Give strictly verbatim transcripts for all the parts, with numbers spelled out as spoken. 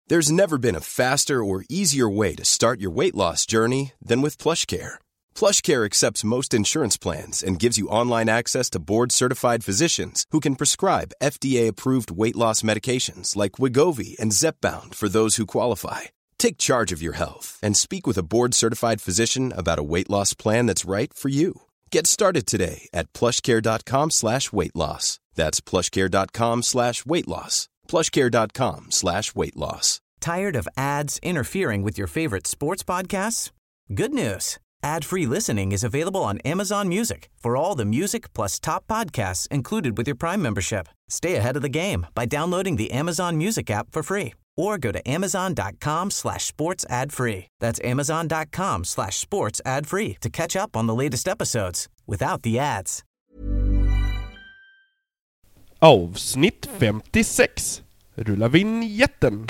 There's never been a faster or easier way to start your weight loss journey than with PlushCare. PlushCare accepts most insurance plans and gives you online access to board-certified physicians who can prescribe F D A-approved weight loss medications like Wegovy and Zepbound for those who qualify. Take charge of your health and speak with a board-certified physician about a weight loss plan that's right for you. Get started today at plushcare.com slash weight loss. That's plushcare.com slash weight loss. plushcare.com slash weight loss. Tired of ads interfering with your favorite sports podcasts? Good news. Ad-free listening is available on Amazon Music for all the music plus top podcasts included with your Prime membership. Stay ahead of the game by downloading the Amazon Music app for free or go to amazon.com slash sports ad free. That's amazon.com slash sports ad free to catch up on the latest episodes without the ads. Avsnitt femtiosex. Rulla vinjetten.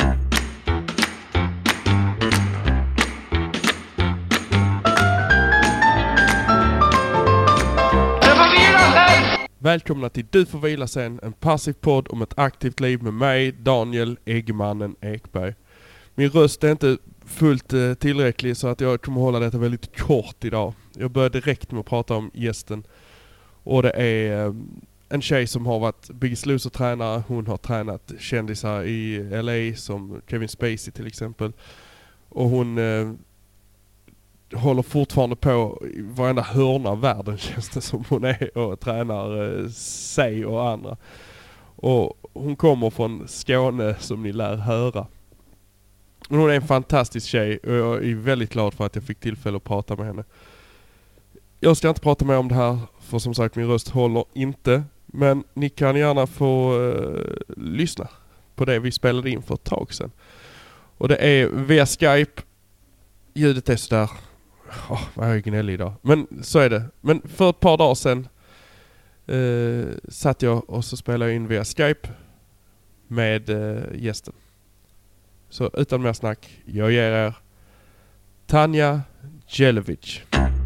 Välkomna till Du får vila sen, en passiv podd om ett aktivt liv med mig, Daniel Eggemannen Ekberg. Min röst är inte fullt eh, tillräcklig så att jag kommer hålla detta väldigt kort idag. Jag börjar direkt med att prata om gästen. Och det är eh, en tjej som har varit Biggest Loser-tränare. Hon har tränat kändisar i L A som Kevin Spacey till exempel. Och hon eh, håller fortfarande på i varenda hörna av världen, känns det som hon är, och tränar eh, sig och andra. Och hon kommer från Skåne, som ni lär höra. Hon är en fantastisk tjej och jag är väldigt glad för att jag fick tillfälle att prata med henne. Jag ska inte prata mer om det här, för som sagt min röst håller inte. Men ni kan gärna få eh, lyssna på det vi spelade in för ett tag sedan. Och det är via Skype. Ljudet är sådär. Oh, vad är jag gnällig idag. Men så är det. Men för ett par dagar sedan eh, satt jag och så spelade jag in via Skype med eh, gästen. Så utan mer snack, jag ger er Tanja Djelevic.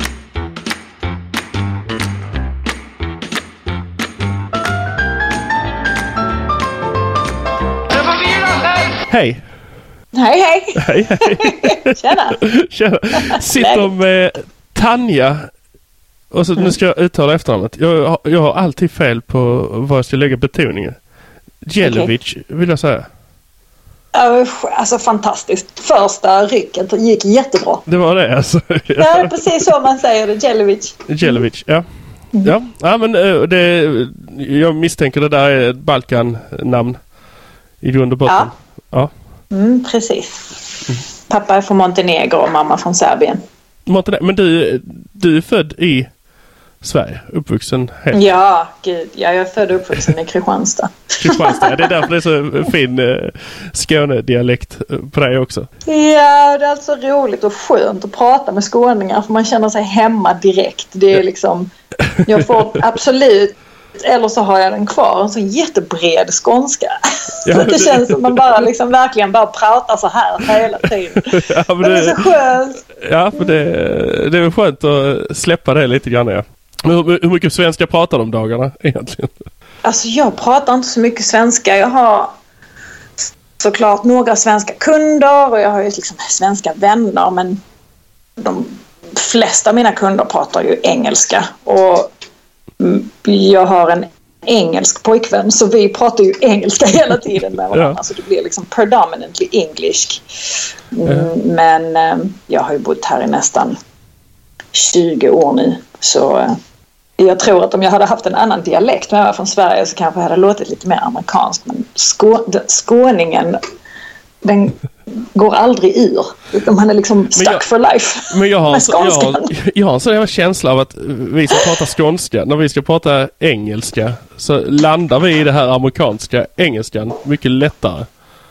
Hej! Hej, hej! Hej, hej! Tjena! Tjena! Sitter med Tanja. Och så, nu ska jag uttala efternamnet. Jag, har- jag har alltid fel på vad jag ska lägga betoningen. Djelevic vill jag säga. Alltså fantastiskt. Första rycket gick jättebra. Det var det alltså. Det är precis så man säger det, Djelevic. Djelevic, ja. Ja, ja men eh, det, jag misstänker det där är ett Balkan-namn i grund och botten. Ja. Ja. Mm, precis. Pappa är från Montenegro och mamma från Serbien. Montene- Men du, du är född i Sverige, uppvuxen helt. Ja, gud. Jag är född och uppvuxen i Kristianstad. Kristianstad. Det är därför det är så fin eh, Skånedialekt på dig också. Ja, det är alltså roligt och skönt att prata med skåningar för man känner sig hemma direkt. Det är liksom, jag får absolut, eller så har jag den kvar, en så jättebred skånska. Ja, så det, det- känns som man bara liksom verkligen bara pratar så här hela tiden. Ja, men Men det är så skönt. Ja, för det, det är väl skönt att släppa det lite grann, ja. Men hur, hur mycket svenska pratar de dagarna egentligen? Alltså jag pratar inte så mycket svenska. Jag har såklart några svenska kunder och jag har ju liksom svenska vänner, men de flesta av mina kunder pratar ju engelska och mm, jag har en engelsk pojkvän så vi pratar ju engelska hela tiden med varandra. Ja. Så det blir liksom predominantly english. Mm, Ja. Men eh, jag har ju bott här i nästan tjugo år nu så eh, jag tror att om jag hade haft en annan dialekt när jag var från Sverige så kanske jag hade låtit lite mer amerikanskt. Men skå, den- skåningen, den går aldrig ur. Utan man är liksom stuck jag- for life. Men jag har, en med så- jag, skånskan. har, jag har en sån här känsla av att vi som pratar skånska, när vi ska prata engelska så landar vi i det här amerikanska engelskan mycket lättare.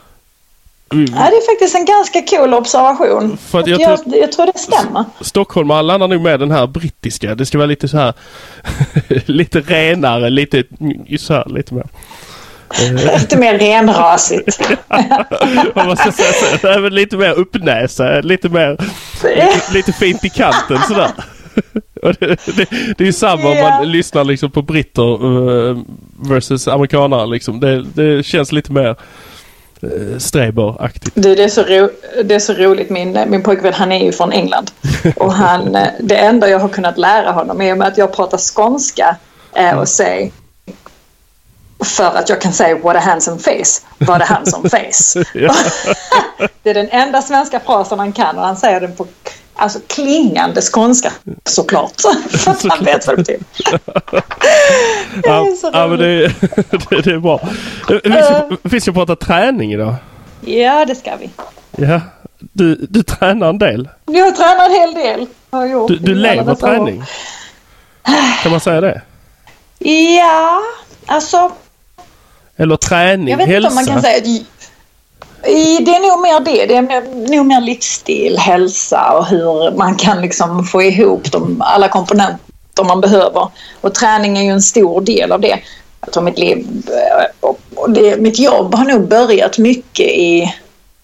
Ja, det är faktiskt en ganska cool observation. För att jag, jag jag, jag tror det stämmer. Stockholmare landar nog med den här brittiska. Det ska vara lite så här lite renare, lite så här, lite mer. Lite mer renrasigt. Vad man ska säga, så, även lite mer uppnäsa, lite mer lite, lite fint i kanten sådär. Och det, det, det är ju samma om Ja. man lyssnar liksom på britter uh, versus amerikanare liksom. Det, det känns lite mer eh, Streber-aktigt. Det, det, är så ro, det är så roligt. Min, min pojkvän, han är ju från England. Och han, det enda jag har kunnat lära honom är med att jag pratar skånska eh, och säger för att jag kan säga what a handsome face. What a handsome face. Det är den enda svenska frasen han kan och han säger den på alltså klingande skånska såklart. För att han vet vad det betyder. Det är så ja, men det, det, det är bra. Vi ska, vi ska prata träning idag. Ja, det ska vi. Ja, du, du tränar en del. Jag tränar en hel del. Har gjort du du lever träning. År. Kan man säga det? Ja, alltså. Eller träning, jag vet hälsa. Inte om man kan säga att, det är nog mer det. Det är mer, nog mer livsstil, hälsa och hur man kan liksom få ihop de, alla komponenter man behöver. Och träning är ju en stor del av det. Jag tror mitt liv och det, mitt jobb har nog börjat mycket i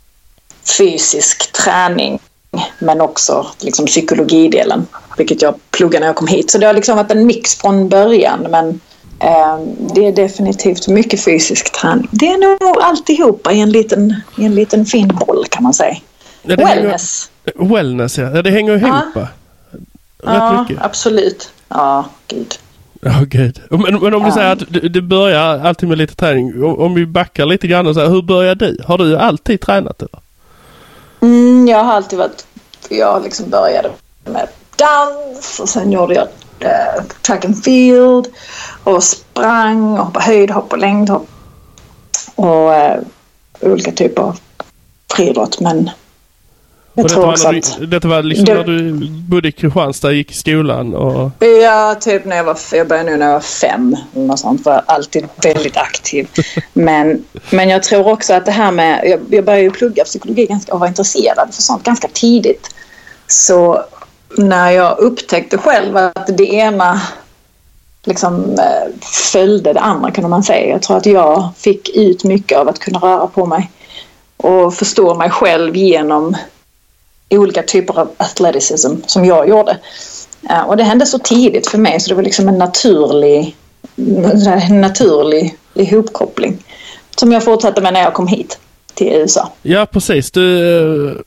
fysisk träning men också liksom psykologidelen, vilket jag pluggade när jag kom hit. Så det har liksom varit en mix från början, men eh, det är definitivt mycket fysisk träning. Det är nog alltihopa i en liten, i en liten fin boll kan man säga. Ja, wellness. Hänger, wellness, ja. Det hänger ihop. Ja, ja absolut. Ja, gud. Ja, oh, gud. Men, men om du ja. säger att du, du börjar alltid med lite träning. Om, om vi backar lite grann och säger, hur börjar du? Har du alltid tränat eller? Mm, jag har alltid varit, jag liksom började med dans och sen gjorde jag äh, track and field och sprang och hoppade höjdhopp och längdhopp och äh, olika typer av friidrott, men jag och tror detta också var när att du, detta var liksom det, när du bodde i Kristianstad, gick i skolan och... Ja, typ när jag var, jag började nu när jag var fem eller något sånt, var jag alltid väldigt aktiv. Men, men jag tror också att det här med, jag, jag började ju plugga psykologi ganska, och var intresserad för sånt ganska tidigt. Så när jag upptäckte själv att det ena liksom följde det andra, kan man säga. Jag tror att jag fick ut mycket av att kunna röra på mig och förstå mig själv genom olika typer av athleticism som jag gjorde. Uh, och det hände så tidigt för mig så det var liksom en naturlig, en naturlig ihopkoppling som jag fortsatte med när jag kom hit till U S A. Ja, precis. Du,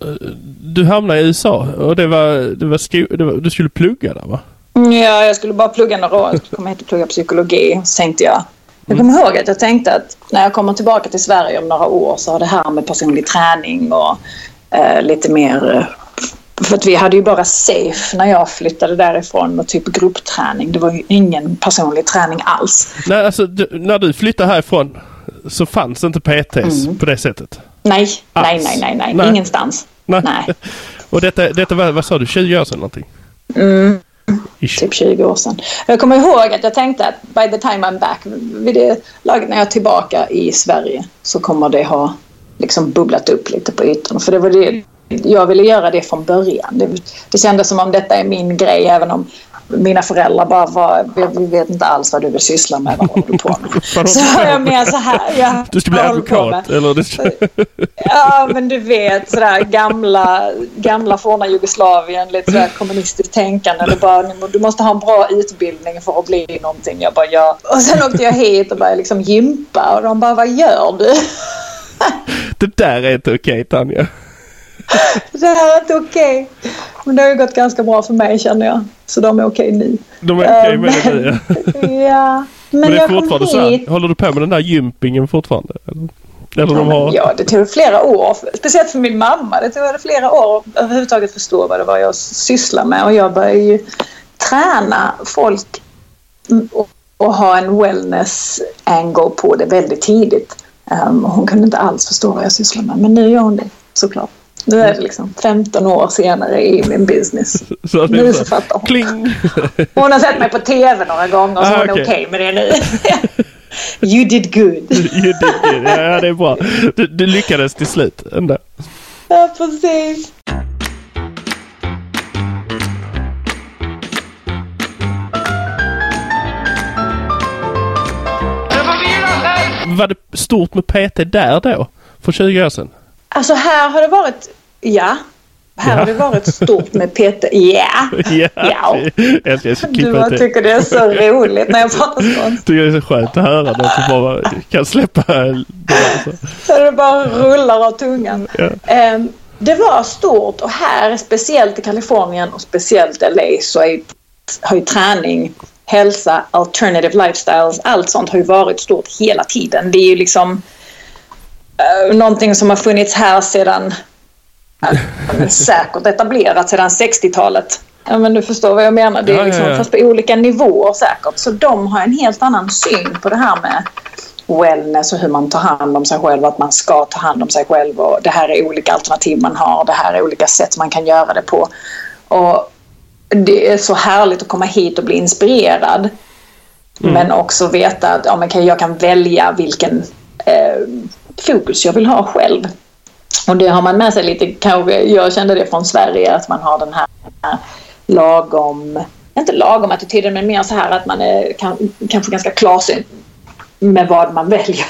du hamnade i U S A och det var, det var, sko- det var du skulle plugga där, va? Ja, jag skulle bara plugga några år. Jag skulle komma hit och plugga psykologi. Så tänkte jag, jag kommer ihåg att jag tänkte att när jag kommer tillbaka till Sverige om några år så har det här med personlig träning och Uh, lite mer uh, för att vi hade ju bara safe när jag flyttade därifrån och typ gruppträning. Det var ju ingen personlig träning alls. Nej, alltså du, när du flyttade härifrån så fanns inte P T:s mm. på det sättet? Nej, nej, nej, nej, nej, nej. Ingenstans. Nej. Nej. Och detta, detta var, vad sa du, tjugo år sedan någonting? Mm. Typ tjugo år sedan. Jag kommer ihåg att jag tänkte att by the time I'm back, vid det laget när jag är tillbaka i Sverige så kommer det ha liksom bubblat upp lite på ytan. För det var det, jag ville göra det från början. Det, det kändes som om detta är min grej, även om mina föräldrar bara var, vi vet inte alls vad du vill syssla med, vad håller du på med. Så jag med så här. Jag du ska bli advokat eller det ska... Ja, men du vet sådär gamla gamla forna Jugoslavien, lite sådär kommunistiskt tänkande. Det bara, du måste ha en bra utbildning för att bli någonting. Jag bara, ja. Och sen åkte jag hit och började liksom gympa och de bara, vad gör du? Det där är inte okej, Tanja. Det här är inte okej. Men det har ju gått ganska bra för mig, känner jag. Så de är okej nu. De är okej med det nu, ja. Ja. Men, men det är jag fortfarande så här, håller du på med den där gympingen fortfarande? Eller, eller ja, de har... ja, det tog flera år. Speciellt för min mamma. Det tog flera år att överhuvudtaget förstå vad det var jag sysslar med. Och jag började ju träna folk och, och ha en wellness angle på det väldigt tidigt. Um, hon kunde inte alls förstå vad jag sysslar med. Men nu gör hon det, såklart. Nu är det liksom femton år senare i min business. Så nu så fattar hon. Kling. Hon har sett mig på tv några gånger, så ah, hon är okej okay med det nu. You did good. You did good. Ja, det är bra. Du, du lyckades till slut ändå. Ja, precis. Var det stort med P T där då? För tjugo år sedan? Alltså här har det varit, ja. Här har det varit stort med Peter. Yeah. Ja. Ja. Jag ska Du bara tycker det är så roligt när jag pratar skånska. Tycker det är så skönt att höra någon som bara kan släppa det. Alltså. Så det bara rullar av tungan. Ja. Um, det var stort, och här, speciellt i Kalifornien och speciellt L A, så är, har ju träning, hälsa, alternative lifestyles, allt sånt har ju varit stort hela tiden. Det är ju liksom uh, någonting som har funnits här sedan uh, säkert etablerat sedan sextiotalet. Ja, men du förstår vad jag menar. Det är Ja, liksom, ja, ja. fast på olika nivåer säkert. Så de har en helt annan syn på det här med wellness och hur man tar hand om sig själv, att man ska ta hand om sig själv, och det här är olika alternativ man har, det här är olika sätt man kan göra det på. Och det är så härligt att komma hit och bli inspirerad, mm. men också veta att ja, men kan, jag kan välja vilken eh, fokus jag vill ha själv. Och det har man med sig lite, kanske, jag kände det från Sverige, att man har den här lagom, inte lagom attityden, men mer så här att man är kan, kanske ganska klarsynt med vad man väljer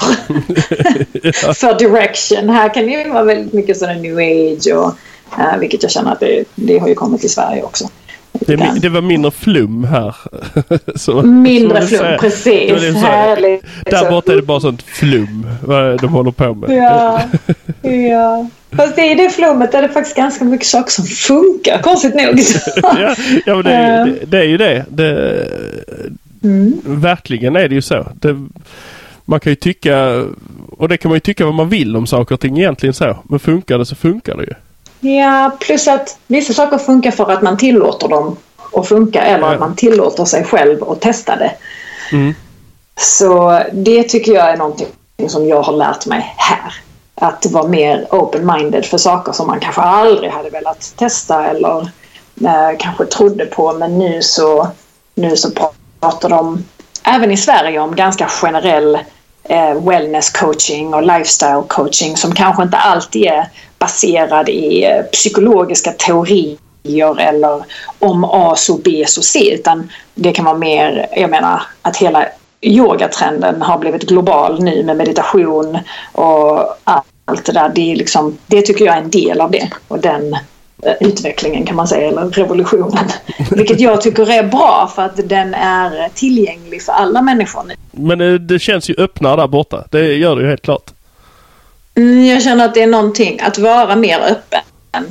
ja. för direction. Här kan det ju vara väldigt mycket sådana new age, och uh, vilket jag känner att det, det har ju kommit till Sverige också. Det, det var mindre flum här. Så, mindre flum, säga. Precis. Det Härligt. Där borta är det bara sånt flum vad de håller på med. Ja, ja. Fast i det flummet är det faktiskt ganska mycket saker som funkar, konstigt nog. ja, ja, men det är, det, det är ju det. det mm. Verkligen är det ju så. Det, man kan ju tycka, och det kan man ju tycka vad man vill om saker och ting egentligen så. Men funkar det så funkar det ju. Ja, plus att vissa saker funkar för att man tillåter dem att funka, eller ja. att man tillåter sig själv att testa det. Mm. Så det tycker jag är någonting som jag har lärt mig här. Att vara mer open-minded för saker som man kanske aldrig hade velat testa eller eh, kanske trodde på. Men nu så, nu så pratar de även i Sverige om ganska generell eh, wellness coaching och lifestyle coaching som kanske inte alltid är baserad i eh, psykologiska teorier eller om A så B så C, utan det kan vara mer, jag menar att hela yogatrenden har blivit global nu med meditation och allt det där. Det är liksom, det tycker jag är en del av det, och den eh, utvecklingen kan man säga, eller revolutionen. Vilket jag tycker är bra för att den är tillgänglig för alla människor nu. Men eh, det känns ju öppnare där borta. Det gör det ju helt klart. Mm, jag känner att det är någonting, att vara mer öppen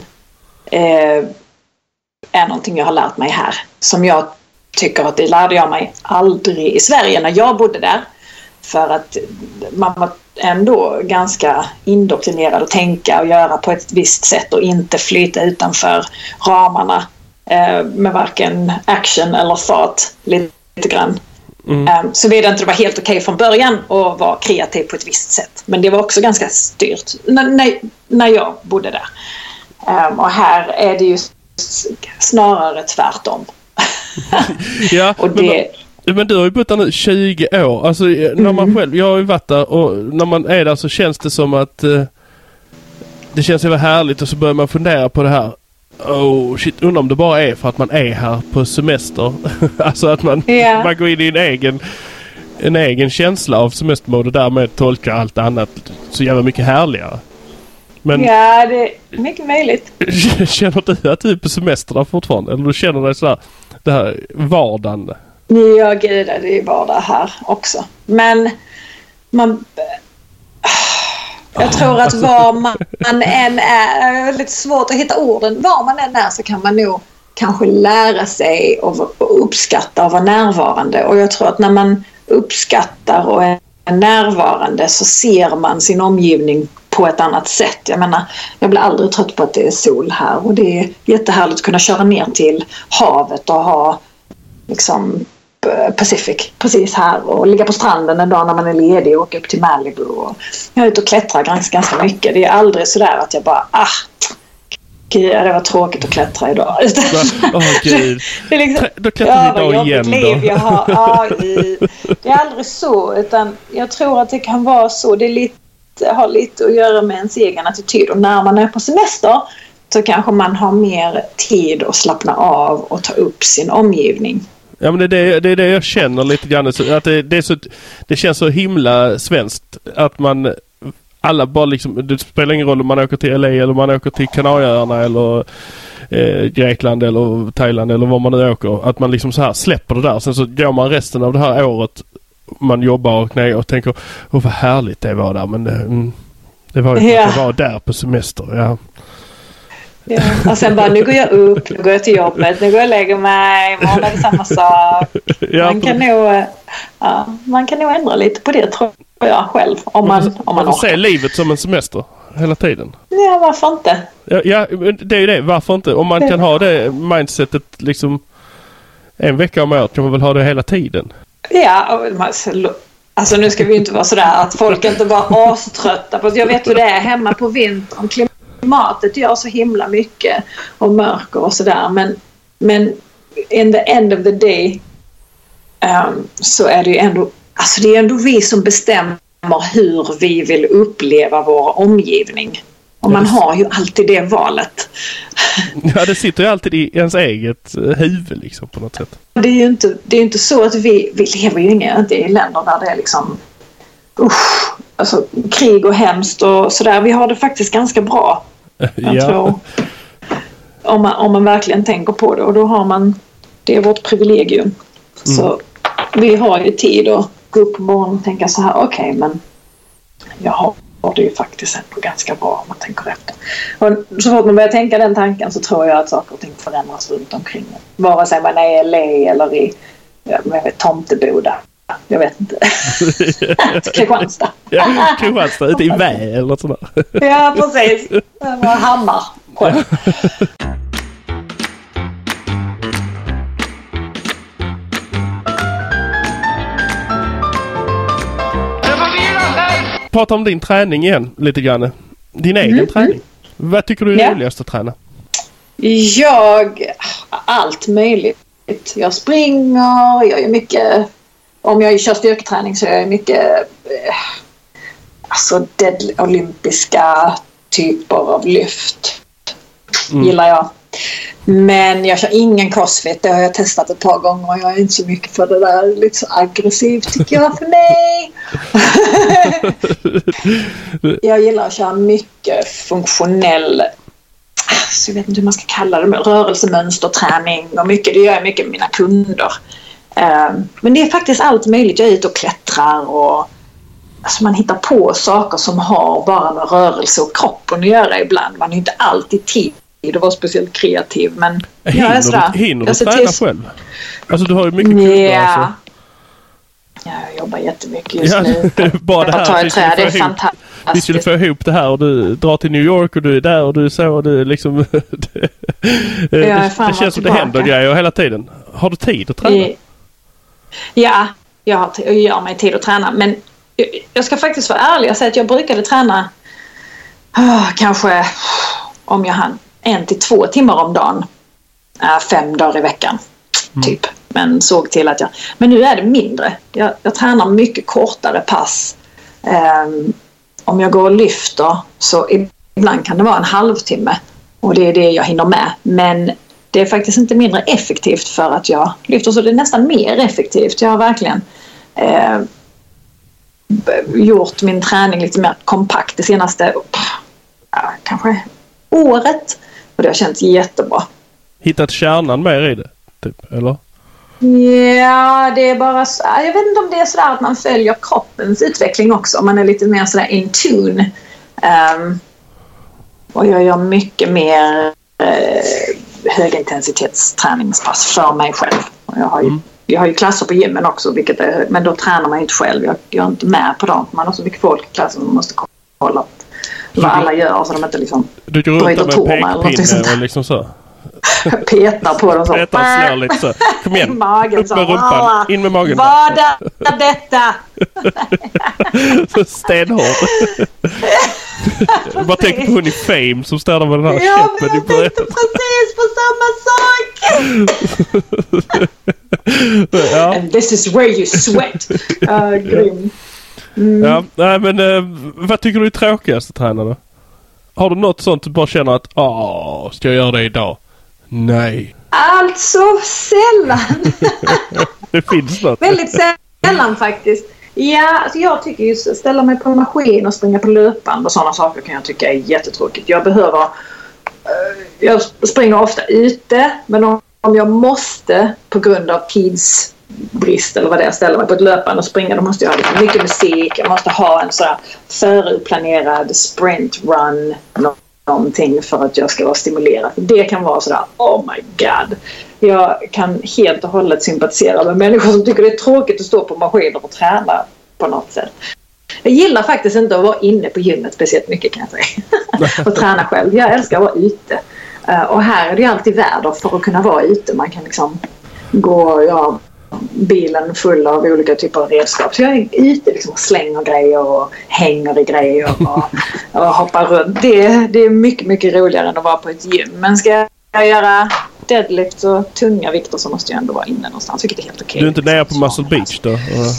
eh, är någonting jag har lärt mig här. Som jag tycker att det lärde jag mig aldrig i Sverige när jag bodde där. För att man var ändå ganska indoktrinerad att tänka och göra på ett visst sätt och inte flyta utanför ramarna eh, med varken action eller thought lite, lite grann. Mm. Um, så vidare inte det var helt okej okay från början att vara kreativ på ett visst sätt. Men det var också ganska styrt n- när, när jag bodde där. Um, och här är det ju snarare tvärtom. Ja, och det... men, men du har ju bott där nu tjugo år. Alltså mm. när man själv, jag har ju varit där, och när man är där så känns det som att uh, det känns ju härligt, och så börjar man fundera på det här. Oh shit, undrar om det bara är för att man är här på semester. Alltså att man, yeah. man går in i en egen en egen känsla av semestermål och därmed tolkar allt annat så jävla mycket härligare. Men ja, det är mycket möjligt. Känner du att du är på semester där fortfarande? Eller du känner dig sådär, det här vardagen? Ja, gud, det är vardag här också. Men man... Jag tror att var man än är, lite svårt att hitta orden, var man än är så kan man nog kanske lära sig och uppskatta och vara närvarande. Och jag tror att när man uppskattar och är närvarande så ser man sin omgivning på ett annat sätt. Jag menar, jag blir aldrig trött på att det är sol här, och det är jättehärligt att kunna köra ner till havet och ha liksom Pacific precis här och ligga på stranden en dag när man är ledig och åka upp till Malibu. Och jag är ute och klättrar ganska, ganska mycket. Det är aldrig sådär att jag bara ah, gud, det var tråkigt att klättra idag. Åh oh, gud. Det är liksom, då klättrar vi idag igen liv jag har. Ja, det är aldrig så, utan jag tror att det kan vara så. Det är lite, har lite att göra med ens egen attityd, och när man är på semester så kanske man har mer tid att slappna av och ta upp sin omgivning. Ja, men det är det, det är det jag känner lite grann. Att det, det, är så, det känns så himla svenskt att man alla bara liksom, det spelar ingen roll om man åker till L A eller om man åker till Kanarieöarna eller eh, Grekland eller Thailand eller var man nu åker. Att man liksom så här släpper det där. Sen så går man resten av det här året, man jobbar och knä och tänker, åh vad härligt det var där. Men det, mm, det var ju för att jag var där på semester, ja. Ja. Och sen bara, nu går jag upp, nu går jag till jobbet, nu går jag och lägger mig, imorgon är det samma sak. Ja, man, kan nog, ja, man kan nog ändra lite på det, tror jag själv, om man, man, om man, man får se livet som en semester hela tiden. Ja, varför inte? Ja, ja, det är ju det, varför inte? Om man kan ha det mindsetet liksom en vecka om året, kan man väl ha det hela tiden? Ja, alltså nu ska vi inte vara sådär att folk inte bara aströtta på. Jag vet hur det är hemma på vintern. Klimatet gör så himla mycket och mörker och sådär. Men, men in the end of the day um, så är det ju ändå, alltså det är ändå vi som bestämmer hur vi vill uppleva vår omgivning. Och man har ju alltid det valet. Ja, det sitter ju alltid i ens eget huvud liksom på något sätt. Det är ju inte, det är inte så att vi, vi lever ju inga, inte i länder där det är liksom usch, alltså krig och hemskt och sådär. Vi har det faktiskt ganska bra. Jag ja. tror. Om man, om man verkligen tänker på det. Och då har man, det är vårt privilegium. Mm. Så vi har ju tid att gå upp på morgonen och tänka så här, okej, okay, men jag har och det är ju faktiskt ändå ganska bra om man tänker efter. Och så fort man börjar tänka den tanken så tror jag att saker och ting förändras runt omkring. Vare sig man är i L A eller i jag vet, Tomteboda. Jag vet inte. Kristianstad. Ja, Kristianstad, ute i Vä eller något sånt där. Ja, precis. Det var Hammar. Prata om din träning igen lite grann. Din egen mm. träning. Vad tycker du är ja. roligast att träna? Jag, allt möjligt. Jag springer, jag gör mycket, om jag kör styrketräning så är jag mycket alltså dead, olympiska typer av lyft. Mm. Gillar jag. Men jag kör ingen crossfit, det har jag testat ett par gånger och jag är inte så mycket för det där, lite så aggressivt tycker jag för mig. Jag gillar att köra mycket funktionell, så jag vet inte hur man ska kalla det, rörelsemönsterträning och mycket, det gör jag mycket med mina kunder. Men det är faktiskt allt möjligt, jag är ute och klättrar och alltså man hittar på saker som har bara med rörelse och kroppen att göra ibland, man är inte alltid tid. Det var speciellt kreativ, men hinner, jag sådär, du, hinner jag du träna till... själv? Alltså du har ju mycket kunder ja. alltså. Ja, jag jobbar jättemycket just ja, nu. Bara det här, vi, trä, det är fantastiskt. Vi skulle få ihop det här och du drar till New York och du är där och du är så och du liksom det, det, det känns som det händer grejer hela tiden. Har du tid att träna? Ja, jag har t- jag gör mig tid att träna, men jag ska faktiskt vara ärlig och säga att jag brukade träna oh, kanske om jag hann en till två timmar om dagen, äh, fem dagar i veckan mm. typ, men såg till att jag men nu är det mindre, jag, jag tränar mycket kortare pass. Um, om jag går och lyfter så ibland kan det vara en halvtimme och det är det jag hinner med, men det är faktiskt inte mindre effektivt för att jag lyfter, så det är nästan mer effektivt. Jag har verkligen eh, gjort min träning lite mer kompakt det senaste ja, kanske året. Och det har känts jättebra. Hittat kärnan mer i det, typ, eller? Ja, det är bara så, jag vet inte om det är så där att man följer kroppens utveckling också. Man är lite mer sådär in tune. Um, och jag gör mycket mer uh, högintensitetsträningspass för mig själv. Och jag har ju, mm. jag har ju klasser på gymmen också, vilket är, men då tränar man inte själv. Jag, jag är inte med på dem. Man har så mycket folk i klassen man måste kolla vad alla gör så de inte liksom du går runt med pekpinne och liksom så. Petar på dem så. Petar och slår lite så. Kom igen. Magen, så. Upp med rumpan. In med magen. Vad är detta? Så stenhård. Jag bara tänker på hon i Fame som står där med den här ja, käppen i början. Jag tänkte precis på samma sak. Ja. And this is where you sweat. Uh, grym. Mm. Ja, nej men uh, vad tycker du är tråkigast att träna då? Har du något sånt du bara känner att åh, ska jag göra det idag? Nej. Alltså sällan. Det finns något. Väldigt sällan faktiskt. Ja, alltså jag tycker ju ställa mig på en maskin och springa på löpband och sådana saker kan jag tycka är jättetråkigt. Jag behöver... Jag springer ofta ute, men om om jag måste på grund av tidsbrist eller vad det är ställa mig på ett löpande och springa, då måste jag ha liksom mycket musik. Jag måste ha en så här förutplanerad sprint run någonting för att jag ska vara stimulerad. Det kan vara sådär, oh my god. Jag kan helt och hållet sympatisera med människor som tycker det är tråkigt att stå på maskiner och träna på något sätt. Jag gillar faktiskt inte att vara inne på gymmet speciellt mycket, kan jag säga. Och träna själv. Jag älskar att vara ute. Uh, och här är det ju alltid väder för att kunna vara ute. Man kan liksom gå, ja, bilen full av olika typer av redskap. Så jag är ute liksom och slänger grejer och hänger i grejer och, och hoppar runt. Det, det är mycket, mycket roligare än att vara på ett gym. Men ska jag göra deadlift och tunga vikter så måste jag ändå vara inne någonstans, vilket är helt okej. Du är inte nere på Muscle Beach då?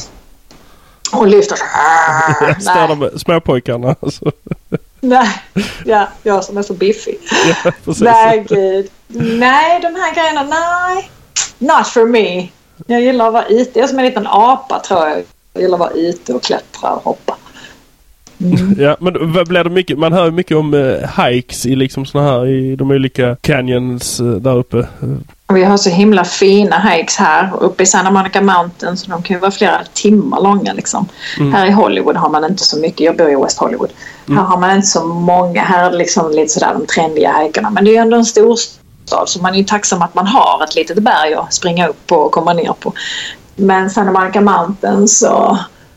Och lyfter så här. Står de med småpojkarna alltså. Nej, ja, jag som är så biffig. Ja, nej, gud. Nej, de här grejerna, nej. Not for me. Jag gillar att vara ute. Jag är som en liten apa, tror jag. Jag gillar att vara ute och klättra och hoppa. Mm. Ja, men vad blir det mycket? Man hör mycket om uh, hikes i liksom såna här, i de olika canyons uh, där uppe. Vi har så himla fina hikes här uppe i Santa Monica Mountains. De kan ju vara flera timmar långa liksom. Mm. Här i Hollywood har man inte så mycket. Jag bor i West Hollywood. Mm. Här har man inte så många. Här är det liksom lite sådär de trendiga hikerna. Men det är ju ändå en stor stad, så man är ju tacksam att man har ett litet berg att springa upp på och komma ner på. Men Santa Monica Mountains och,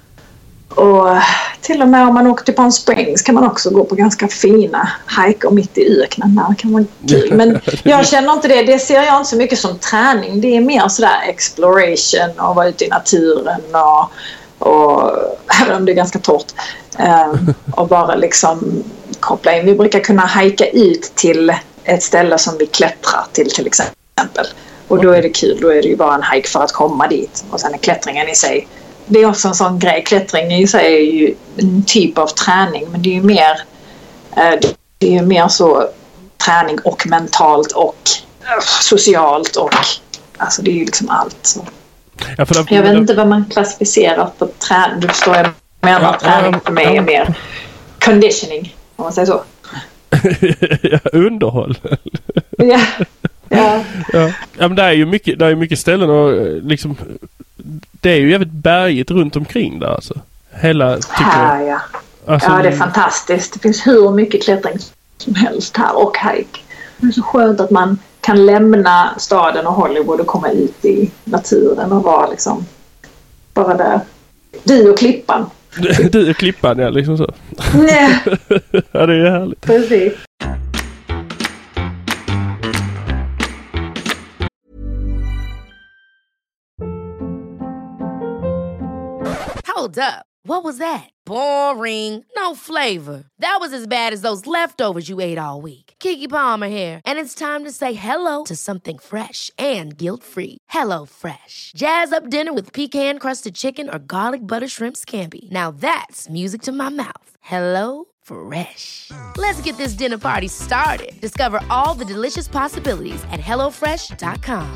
och till och med om man åker till Palm Springs kan man också gå på ganska fina hajker mitt i öknen. Där kan man kul. Men jag känner inte det. Det ser jag inte så mycket som träning. Det är mer sådär exploration och vara ute i naturen och, och även om det är ganska torrt um, och bara liksom koppla in. Vi brukar kunna hajka ut till ett ställe som vi klättrar till till exempel. Och då är det kul. Då är det ju bara en hike för att komma dit. Och sen är klättringen i sig, det är också en sån grej. Klättring i sig är ju en typ av träning, men det är ju mer det är ju mer så träning och mentalt och socialt och alltså det är ju liksom allt så. Ja, för det, jag vet inte vad man klassificerar för träning. Du förstår, jag menar ja, träning för mig är mer conditioning, om man säger så. Ja, underhåll. Ja. Ja. Ja. Ja, men det är ju mycket, det är mycket ställen och liksom det är ju jävligt berget runt omkring där alltså. Hela tycker här, ja. Alltså, ja, det är fantastiskt. Det finns hur mycket klättring som helst här och hike. Det är så skönt att man kan lämna staden och Hollywood och komma ut i naturen och vara liksom bara där. Du och klippan. Du och klippan, ja, liksom så. Nej. Ja, det är härligt. Precis. Hold up. What was that? Boring. No flavor. That was as bad as those leftovers you ate all week. Keke Palmer here, and it's time to say hello to something fresh and guilt-free. Hello Fresh. Jazz up dinner with pecan-crusted chicken or garlic butter shrimp scampi. Now that's music to my mouth. Hello Fresh. Let's get this dinner party started. Discover all the delicious possibilities at hello fresh dot com.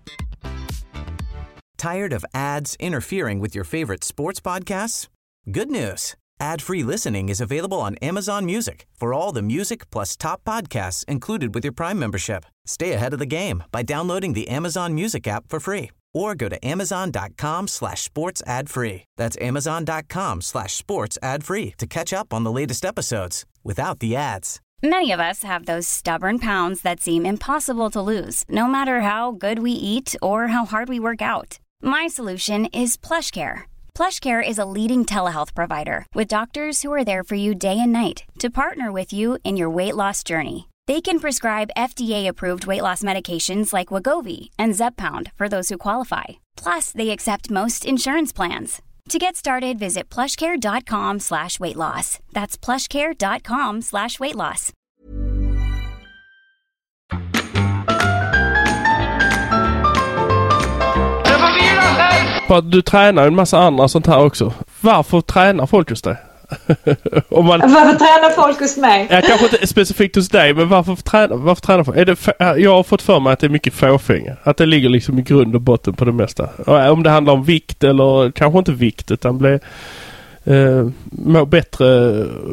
Tired of ads interfering with your favorite sports podcasts? Good news. Ad-free listening is available on Amazon Music for all the music plus top podcasts included with your Prime membership. Stay ahead of the game by downloading the Amazon Music app for free or go to amazon.com slash sports ad free. That's amazon.com slash sports ad free to catch up on the latest episodes without the ads. Many of us have those stubborn pounds that seem impossible to lose, no matter how good we eat or how hard we work out. My solution is PlushCare. PlushCare is a leading telehealth provider with doctors who are there for you day and night to partner with you in your weight loss journey. They can prescribe F D A-approved weight loss medications like Wegovy and Zepbound for those who qualify. Plus, they accept most insurance plans. To get started, visit plushcare.com slash weight loss. That's plushcare.com slash weight loss. Du tränar en massa andra sånt här också. Varför tränar folk just det? Om man, varför tränar folk hos mig? Ja, kanske inte specifikt hos dig, men varför tränar, varför tränar folk? Är det, jag har fått för mig att det är mycket fåfänga. Att det ligger liksom i grund och botten på det mesta. Om det handlar om vikt eller kanske inte vikt, utan bli eh, må bättre.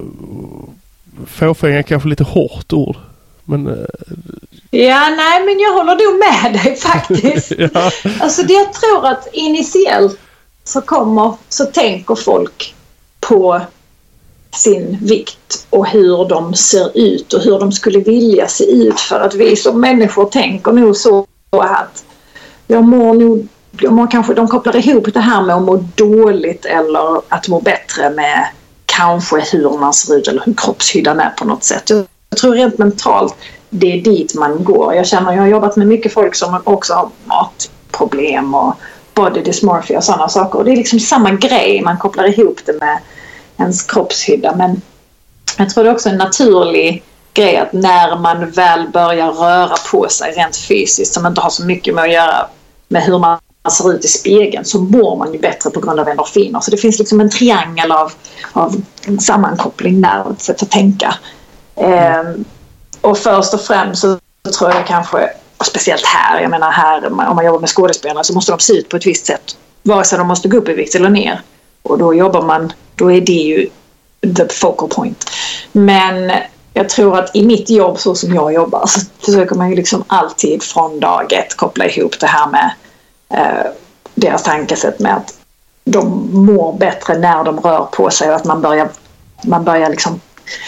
Fåfänga kanske lite hårt ord. Men, eh, ja, nej, men jag håller nog med dig faktiskt. Ja. Alltså det jag tror att initiellt så kommer, så tänker folk på sin vikt och hur de ser ut och hur de skulle vilja se ut, för att vi som människor tänker nog så att jag mår nog, jag mår kanske, de kopplar ihop det här med att må dåligt eller att må bättre med kanske hur man ser ut eller hur kroppshyddan är på något sätt. Jag tror rent mentalt det är dit man går. Jag känner, jag har jobbat med mycket folk som också har matproblem och body dysmorphia och sådana saker. Och det är liksom samma grej, man kopplar ihop det med ens kroppshydda. Men jag tror det är också en naturlig grej att när man väl börjar röra på sig rent fysiskt, som inte har så mycket med att göra med hur man ser ut i spegeln, så mår man ju bättre på grund av endorfiner. Så det finns liksom en triangel av, av sammankoppling där, ett sätt att tänka. Mm. Eh, och först och främst så tror jag kanske, och speciellt här, jag menar här, om man jobbar med skådespelare så måste de se ut på ett visst sätt, vare sig de måste gå upp i vikt eller ner. Och då jobbar man, då är det ju the focal point. Men jag tror att i mitt jobb, så som jag jobbar, så försöker man ju liksom alltid från dag ett koppla ihop det här med eh, deras tankesätt med att de mår bättre när de rör på sig, och att man börjar, man börjar liksom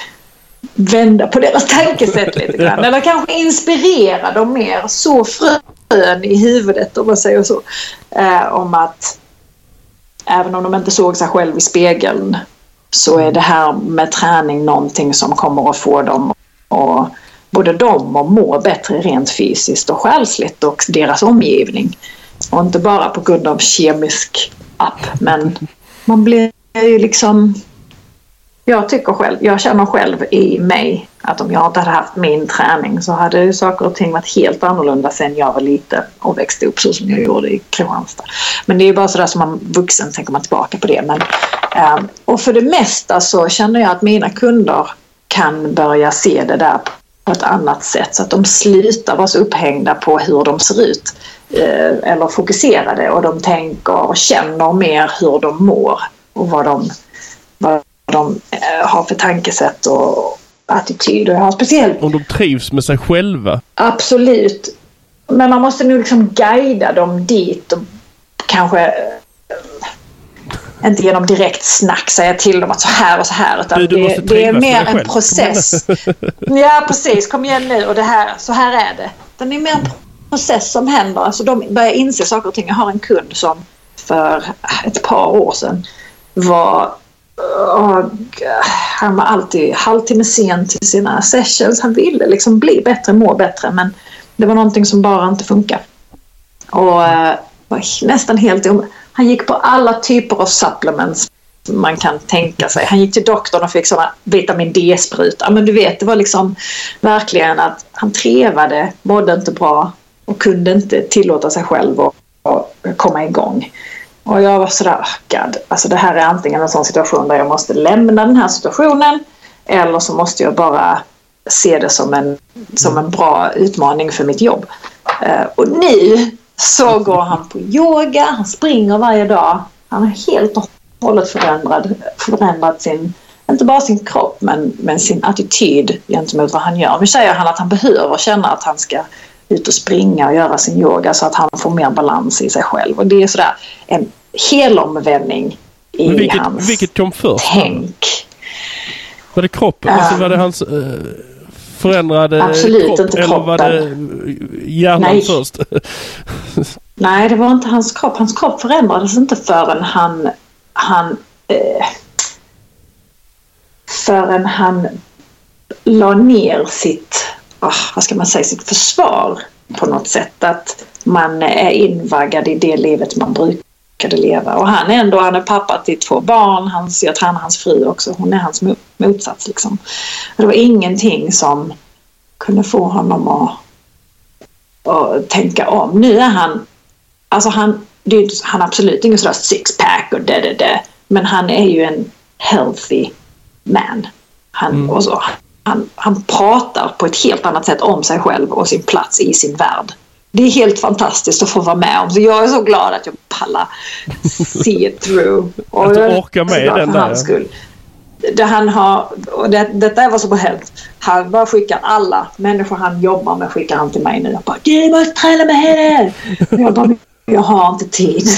vända på deras tankesätt lite grann. Eller kanske inspirera dem mer, så frön i huvudet, om man säger så, eh, om att även om de inte såg sig själv i spegeln, så är det här med träning någonting som kommer att få dem, och både dem och må bättre rent fysiskt och själsligt, och deras omgivning. Och inte bara på grund av kemisk app, men man blir ju liksom, jag tycker själv, jag känner själv i mig att om jag inte hade haft min träning så hade ju saker och ting varit helt annorlunda sen jag var liten och växte upp så som jag gjorde i Kristianstad. Men det är ju bara sådär som man vuxen tänker man tillbaka på det. Men, eh, och för det mesta så känner jag att mina kunder kan börja se det där på ett annat sätt, så att de slutar vara så upphängda på hur de ser ut eh, eller fokuserade, och de tänker och känner mer hur de mår och vad de, vad de eh, har för tankesätt och attityd, och jag har speciellt om de trivs med sig själva. Absolut, men man måste nu liksom guida dem dit, och kanske eh, inte genom direkt snack säga till dem att så här och så här, utan du, du det, det är mer en process. Ja, precis, kom igen nu, och det här, så här är det. Den är mer en process som händer, alltså de börjar inse saker och ting. Jag har en kund som för ett par år sedan var och han var alltid halvtimme sen till sina sessions. Han ville liksom bli bättre, må bättre, men det var någonting som bara inte funkar. Och uh, var nästan helt om. Han gick på alla typer av supplements man kan tänka sig. Han gick till doktorn och fick såna vitamin D-sprutor. Men du vet, det var liksom verkligen att han trevade, mådde inte bra och kunde inte tillåta sig själv att, att komma igång. Och jag var sådär, oh God, alltså det här är antingen en sån situation där jag måste lämna den här situationen, eller så måste jag bara se det som en, som en bra utmaning för mitt jobb. Uh, och nu så går han på yoga, han springer varje dag. Han har helt och hållet förändrad, förändrat sin, inte bara sin kropp, men, men sin attityd gentemot vad han gör. Nu säger han att han behöver känna att han ska ut och springa och göra sin yoga så att han får mer balans i sig själv. Och det är sådär en helomvändning i vilket, hans vilket kom först? tänk. Var det kroppen? Um, alltså var det hans uh, förändrade absolut kropp? Inte eller var det hjärnan Nej. först? Nej, det var inte hans kropp. Hans kropp förändrades inte förrän han, han eh, förrän han la ner sitt, oh, vad ska man säga, sitt försvar på något sätt. Att man är invaggad i det livet man brukade leva. Och han är ändå, han är pappa till två barn. Han ser att han är hans fru också. Hon är hans motsats liksom. Det var ingenting som kunde få honom att, att tänka om. Nu är han, alltså han, det är, han är absolut ingen sådär sixpack och det, det, det. Men han är ju en healthy man. Han, Mm. och så, han, han pratar på ett helt annat sätt om sig själv och sin plats i sin värld. Det är helt fantastiskt att få vara med om. Så jag är så glad att jag pallar see it through. Och att du jag är orkar med så glad den för där. hans skull. Det han har, och det, detta är vad som har hänt. Han bara skickar alla människor han jobbar med, skickar han till mig nu. Jag bara, du måste träna med henne. Och jag bara, jag har inte tid.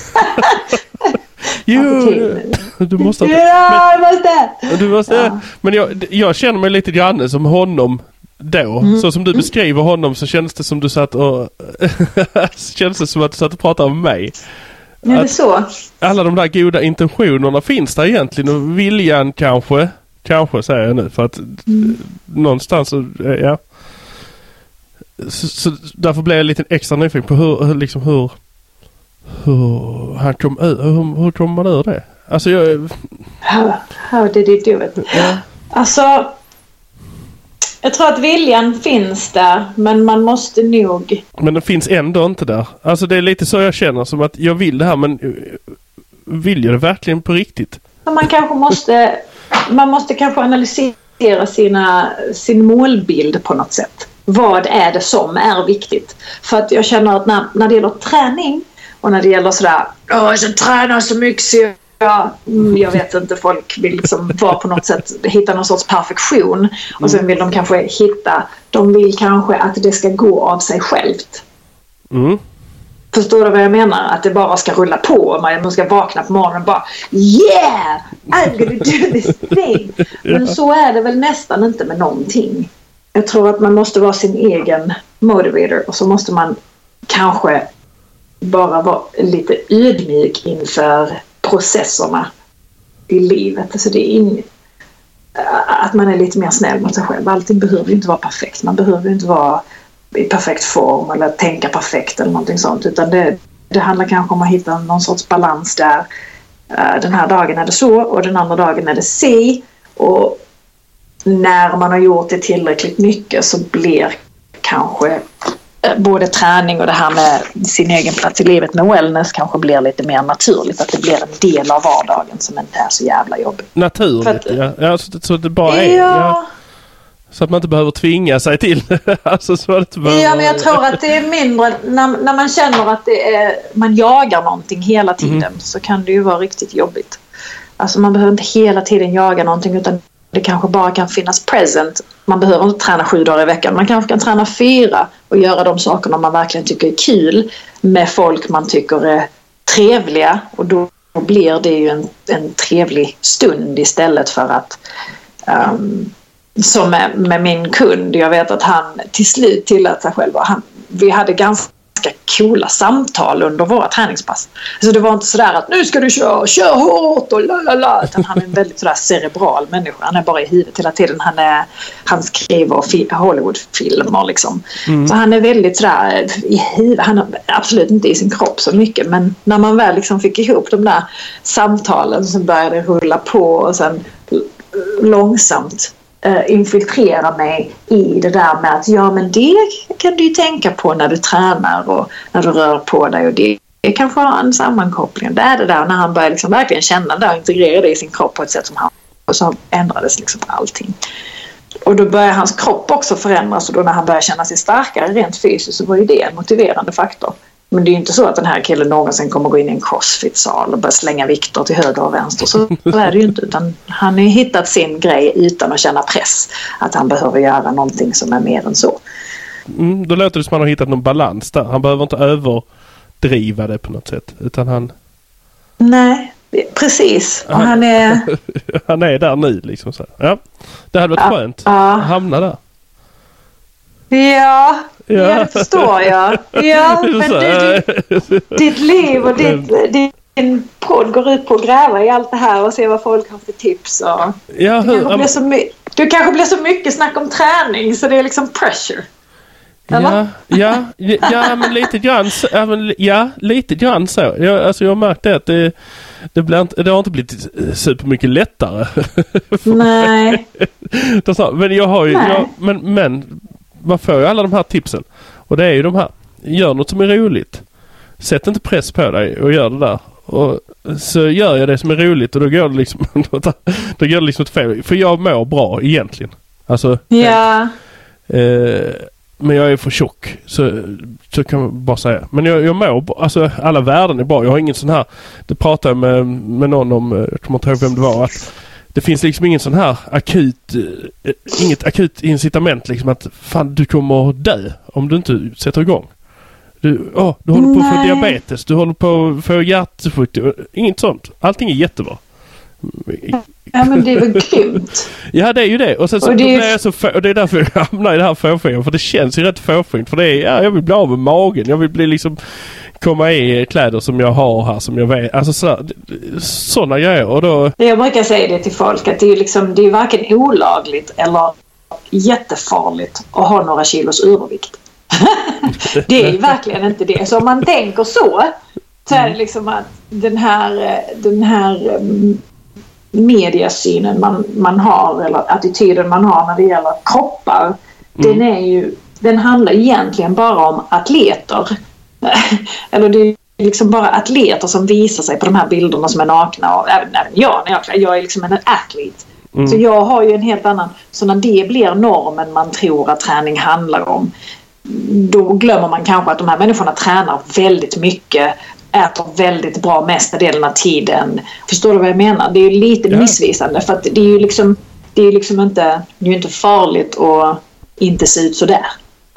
Jo, du måste inte. Ja, jag måste. Men, du måste, Ja. men jag, jag känner mig lite grann som honom då. Mm. Så som du beskriver honom så känns det som du satt och känns det som att du satt och pratade om mig. Ja, det är Att så. alla de där goda intentionerna finns där egentligen och viljan kanske, kanske säger jag nu för att mm. någonstans så, ja. Så, så därför blev jag lite extra nyfiken på hur, hur liksom hur hur han kom ur, hur, hur kom man ur det? Alltså jag... How, how did he do it? Ja. Alltså, jag tror att viljan finns där, men man måste nog... Men den finns ändå inte där. Alltså det är lite så jag känner, som att jag vill det här, men vill jag det verkligen på riktigt? Man kanske måste, man måste kanske analysera sina, sin målbild på något sätt. Vad är det som är viktigt? För att jag känner att när, när det gäller träning och när det gäller sådär, åh, jag ska träna så mycket så jag, jag vet inte, folk vill liksom vara på något sätt, hitta någon sorts perfektion och sen vill de kanske hitta, de vill kanske att det ska gå av sig självt. Mm. Förstår du vad jag menar? Att det bara ska rulla på. Man ska vakna på morgonen och bara yeah! I'm gonna do this thing. Men så är det väl nästan inte med någonting. Jag tror att man måste vara sin egen motivator och så måste man kanske bara vara lite ödmjuk inför processerna i livet. Alltså det är in, att man är lite mer snäll mot sig själv. Allting behöver inte vara perfekt. Man behöver inte vara i perfekt form eller tänka perfekt eller någonting sånt, utan det, det handlar kanske om att hitta någon sorts balans där. Uh, den här dagen är det så och den andra dagen är det si, och när man har gjort det tillräckligt mycket så blir kanske uh, både träning och det här med sin egen plats i livet med wellness kanske blir lite mer naturligt, att det blir en del av vardagen som inte är så jävla jobbigt. Naturligt, att, ja. Ja, så, så det bara är. Ja. Ja. Så att man inte behöver tvinga sig till. Alltså, så att behöver... Ja, men jag tror att det är mindre när, när man känner att det är, man jagar någonting hela tiden, mm. så kan det ju vara riktigt jobbigt. Alltså man behöver inte hela tiden jaga någonting, utan det kanske bara kan finnas present. Man behöver inte träna sju dagar i veckan. Man kanske kan träna fyra och göra de sakerna man verkligen tycker är kul med folk man tycker är trevliga, och då blir det ju en, en trevlig stund istället för att um, som med, med min kund, jag vet att han till slut tillät sig själv. Han, vi hade ganska coola samtal under våra träningspass. Så det var inte sådär att nu ska du köra, kör hårt och lalala, utan han är en väldigt sådär cerebral människa. Han är bara i huvudet hela tiden. Han, är, han skriver fi- Hollywoodfilmer liksom. Mm. Så han är väldigt sådär i huvudet. Han är absolut inte i sin kropp så mycket, men när man väl liksom fick ihop de där samtalen så började det rulla på, och sen långsamt infiltrera mig i det där med att ja, men det kan du ju tänka på när du tränar och när du rör på dig, och det är kanske en sammankoppling. Det är det där när han börjar liksom verkligen känna det och integrera det i sin kropp på ett sätt som han, och så ändrades liksom allting. Och då börjar hans kropp också förändras, och då när han börjar känna sig starkare rent fysiskt så var ju det en motiverande faktor. Men det är ju inte så att den här killen någonsin kommer gå in i en crossfit-sal och börja slänga vikter till höger och vänster. Så är det ju inte, utan han har ju hittat sin grej utan att känna press. Att han behöver göra någonting som är mer än så. Mm, då låter det som att han har hittat någon balans där. Han behöver inte överdriva det på något sätt, utan han... Nej, precis. Och han är... han är där nu liksom så. Ja, det hade varit ja, skönt ja. att hamna där. Ja, ja, ja, det förstår jag. Ja, men du, du, ditt liv och ditt, din podd går ut på att gräva i allt det här och se vad folk har för tips. Och ja, det kanske blir så my- du kanske blir så mycket snack om träning så det är liksom pressure. Ja, ja, ja, men lite grann så, ja, men, ja, lite grann så. Jag, alltså jag har märkt det att det, det, blir inte, det har inte blivit supermycket lättare. Nej. Men jag har ju, jag, men, men man får ju alla de här tipsen. Och det är ju de här. Gör något som är roligt. Sätt inte press på dig och gör det där. Och så gör jag det som är roligt och då går det liksom då går det liksom ett fel. För jag mår bra egentligen. Alltså, ja. Eh, men jag är för tjock. Så, så kan man bara säga. Men jag, jag mår bra. Alltså alla värden är bra. Jag har ingen sån här. Det pratade jag med, med någon om. Jag kommer inte ihåg vem det var. Att det finns liksom ingen sån här akut. Eh, inget akut incitament liksom att fan du kommer dö om du inte sätter igång. Du, oh, du håller på att få diabetes. Du håller på att få hjärtsjukdom. Inget sånt. Allting är jättebra. Ja, men det är väl grymt. Ja, det är ju det. Och, sen så, och, det är... jag så få, och det är därför jag hamnar i det här fåfängan. För det känns ju rätt fåfängt. För det är, ja, jag vill bli av med magen. Jag vill bli liksom komma i kläder som jag har här. Som jag vet. Alltså så, sådana grejer. Och då... Jag brukar säga det till folk. Att det är, liksom, det är varken olagligt eller jättefarligt att ha några kilos övervikt. Det är ju verkligen inte det. Så om man tänker så. Så är det liksom att den här... Den här mediasynen man, man har eller attityden man har när det gäller kroppar mm. den är ju den handlar egentligen bara om atleter eller det är liksom bara atleter som visar sig på de här bilderna som är nakna och även, även jag när jag, jag är liksom en atlet mm. så jag har ju en helt annan så när det blir normen man tror att träning handlar om då glömmer man kanske att de här människorna tränar väldigt mycket äter väldigt bra mesta delen av tiden. Förstår du vad jag menar? Det är ju lite ja. missvisande för att det är ju liksom det är ju liksom inte det är ju inte farligt att inte se ut så där.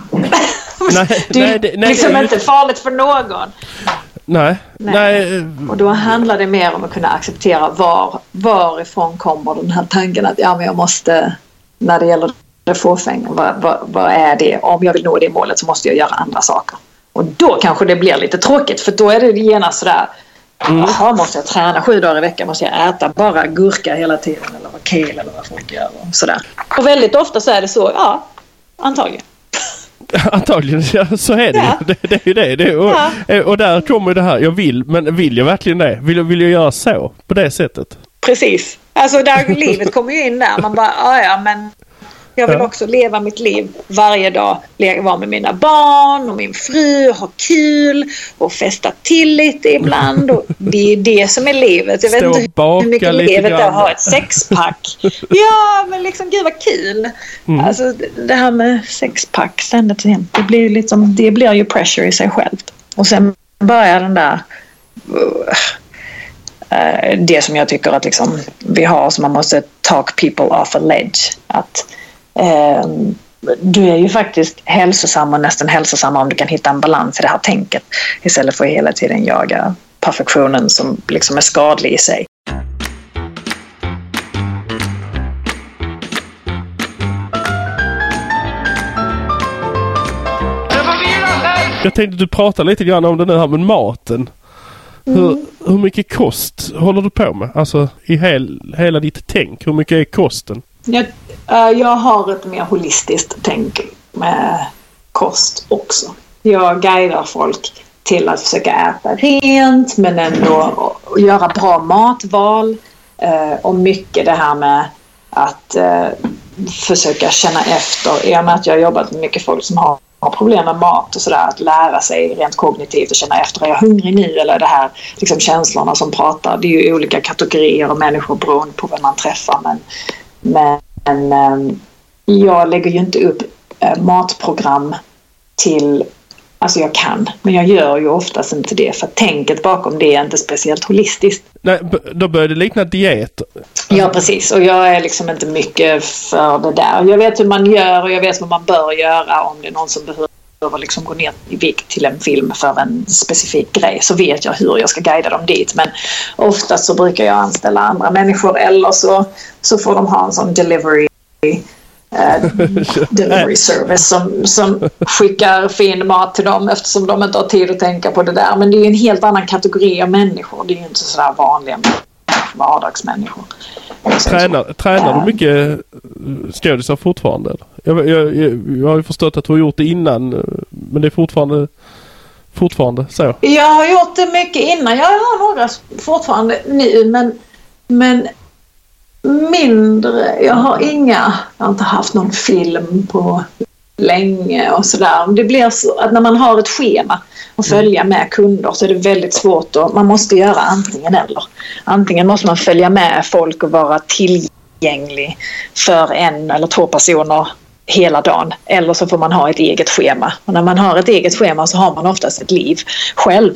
Nej, det är nej, det, nej, liksom nej, inte farligt för någon. Nej, nej. nej. Och då handlar det mer om att kunna acceptera var varifrån kommer den här tanken att ja men jag måste när det gäller det fåfänga vad, vad, vad är det? Om jag vill nå det målet så måste jag göra andra saker. Och då kanske det blir lite tråkigt för då är det genast sådär mm. jaha, måste jag träna sju dagar i veckan måste jag äta bara gurka hela tiden eller vad kel eller vad folk gör och sådär. Och väldigt ofta så är det så, ja, antagligen. Antagligen, ja, så är det ja. det, det är ju det, det är, och, ja. och där kommer det här, jag vill, men vill jag verkligen det? Vill jag, vill jag göra så, på det sättet? Precis, alltså där livet kommer ju in där, man bara, ja ja men jag vill också leva mitt liv varje dag. Vara med mina barn och min fru. Ha kul och festa till lite ibland. Och det är det som är livet. Jag vet Stå inte hur mycket livet är att ha ett sexpack. Ja, men liksom gud vad kul. Mm. Alltså det här med sexpack ständigt igen. Det blir, liksom, det blir ju pressure i sig självt. Och sen börjar den där... Uh, det som jag tycker att liksom, vi har som man måste talk people off a ledge. Att... Eh, du är ju faktiskt hälsosam och nästan hälsosam om du kan hitta en balans i det här tänket istället för att hela tiden jaga perfektionen som liksom är skadlig i sig. Jag tänkte du pratar lite grann om det här med maten. Mm. Hur, hur mycket kost håller du på med? Alltså i hel, hela ditt tänk, hur mycket är kosten? Jag, äh, jag har ett mer holistiskt tänk med kost också. Jag guidar folk till att försöka äta rent men ändå göra bra matval. Äh, och mycket det här med att äh, försöka känna efter. I och med att jag har jobbat med mycket folk som har, har problem med mat och sådär. Att lära sig rent kognitivt och känna efter. Är jag hungrig nu? Eller det här liksom känslorna som pratar. Det är ju olika kategorier av människor beroende på vem man träffar. Men Men eh, jag lägger ju inte upp eh, matprogram till, alltså jag kan, men jag gör ju oftast inte det för tänket bakom det är inte speciellt holistiskt. Nej, då börjar det likna diet. Ja, precis. Och jag är liksom inte mycket för det där. Jag vet hur man gör och jag vet vad man bör göra om det är någon som behöver liksom gå ner i vikt till en film för en specifik grej så vet jag hur jag ska guida dem dit. Men oftast så brukar jag anställa andra människor eller så, så får de ha en sån delivery uh, delivery service som, som skickar fin mat till dem eftersom de inte har tid att tänka på det där. Men det är en helt annan kategori av människor. Det är ju inte sådär vanliga vardagsmänniskor. Tränar, tränar du mycket skådisar fortfarande? Jag, jag, jag, jag har ju förstått att du har gjort det innan, men det är fortfarande, fortfarande så. Jag har gjort det mycket innan. Jag har några fortfarande nu, men, men mindre. Jag har inga, jag har inte haft någon film på länge och sådär. Det blir så att när man har ett schema och följa med kunder så är det väldigt svårt och man måste göra antingen eller. Antingen måste man följa med folk och vara tillgänglig för en eller två personer hela dagen. Eller så får man ha ett eget schema. Och när man har ett eget schema så har man oftast ett liv själv.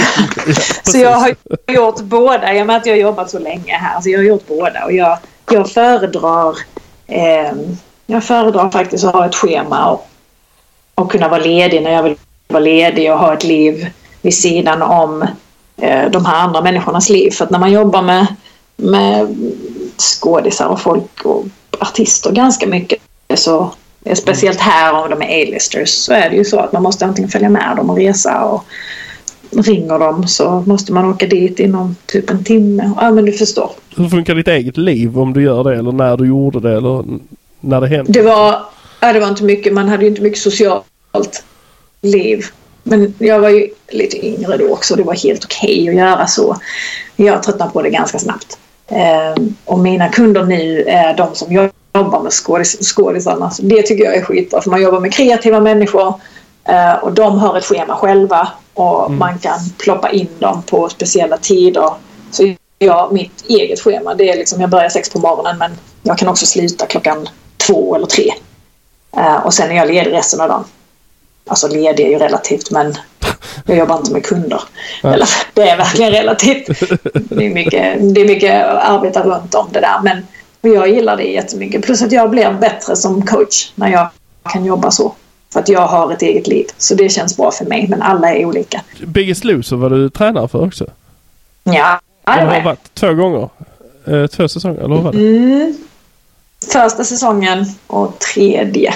Så jag har gjort båda. Jag med att jag har jobbat så länge här. Så jag har gjort båda. Och jag, jag föredrar eh, jag föredrar faktiskt att ha ett schema och, och kunna vara ledig när jag vill vara ledig och ha ett liv vid sidan om eh, de här andra människornas liv. För att när man jobbar med, med skådisar och folk och artister ganska mycket så speciellt här om de är A-listers så är det ju så att man måste antingen följa med dem och resa och ringer dem så måste man åka dit inom typ en timme. Ja, men du förstår. Hur funkar ditt eget liv om du gör det eller när du gjorde det eller när det hände? Det var, ja, det var inte mycket, man hade ju inte mycket socialt liv. Men jag var ju lite yngre då också. Det var helt okej att göra så. Jag tröttnade på det ganska snabbt. Ehm, och mina kunder nu är de som jag jobbar med skådis- skådisarna. Så det tycker jag är skitbra. För man jobbar med kreativa människor. Eh, och de har ett schema själva. Och mm. man kan ploppa in dem på speciella tider. Så jag, mitt eget schema, det är liksom, jag börjar sex på morgonen. Men jag kan också sluta klockan två eller tre. Eh, och sen är jag ledig resten av dagen. Alltså ledig är ju relativt, men jag jobbar inte med kunder. Ja. Eller, det är verkligen relativt. Det är mycket, det är mycket arbete runt om det där. Men jag gillar det jättemycket. Plus att jag blir bättre som coach när jag kan jobba så. För att jag har ett eget liv. Så det känns bra för mig. Men alla är olika. Biggest Loser var du tränare för också? Ja, det har var varit två gånger. Eh, två säsonger, eller vad var det? Mm. Första säsongen och tredje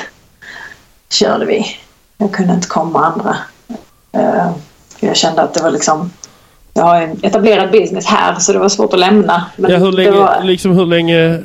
körde vi. Jag kunde inte komma andra. Uh, jag kände att det var liksom... Jag har en etablerad business här så det var svårt att lämna. Men ja, hur länge, var... liksom hur länge...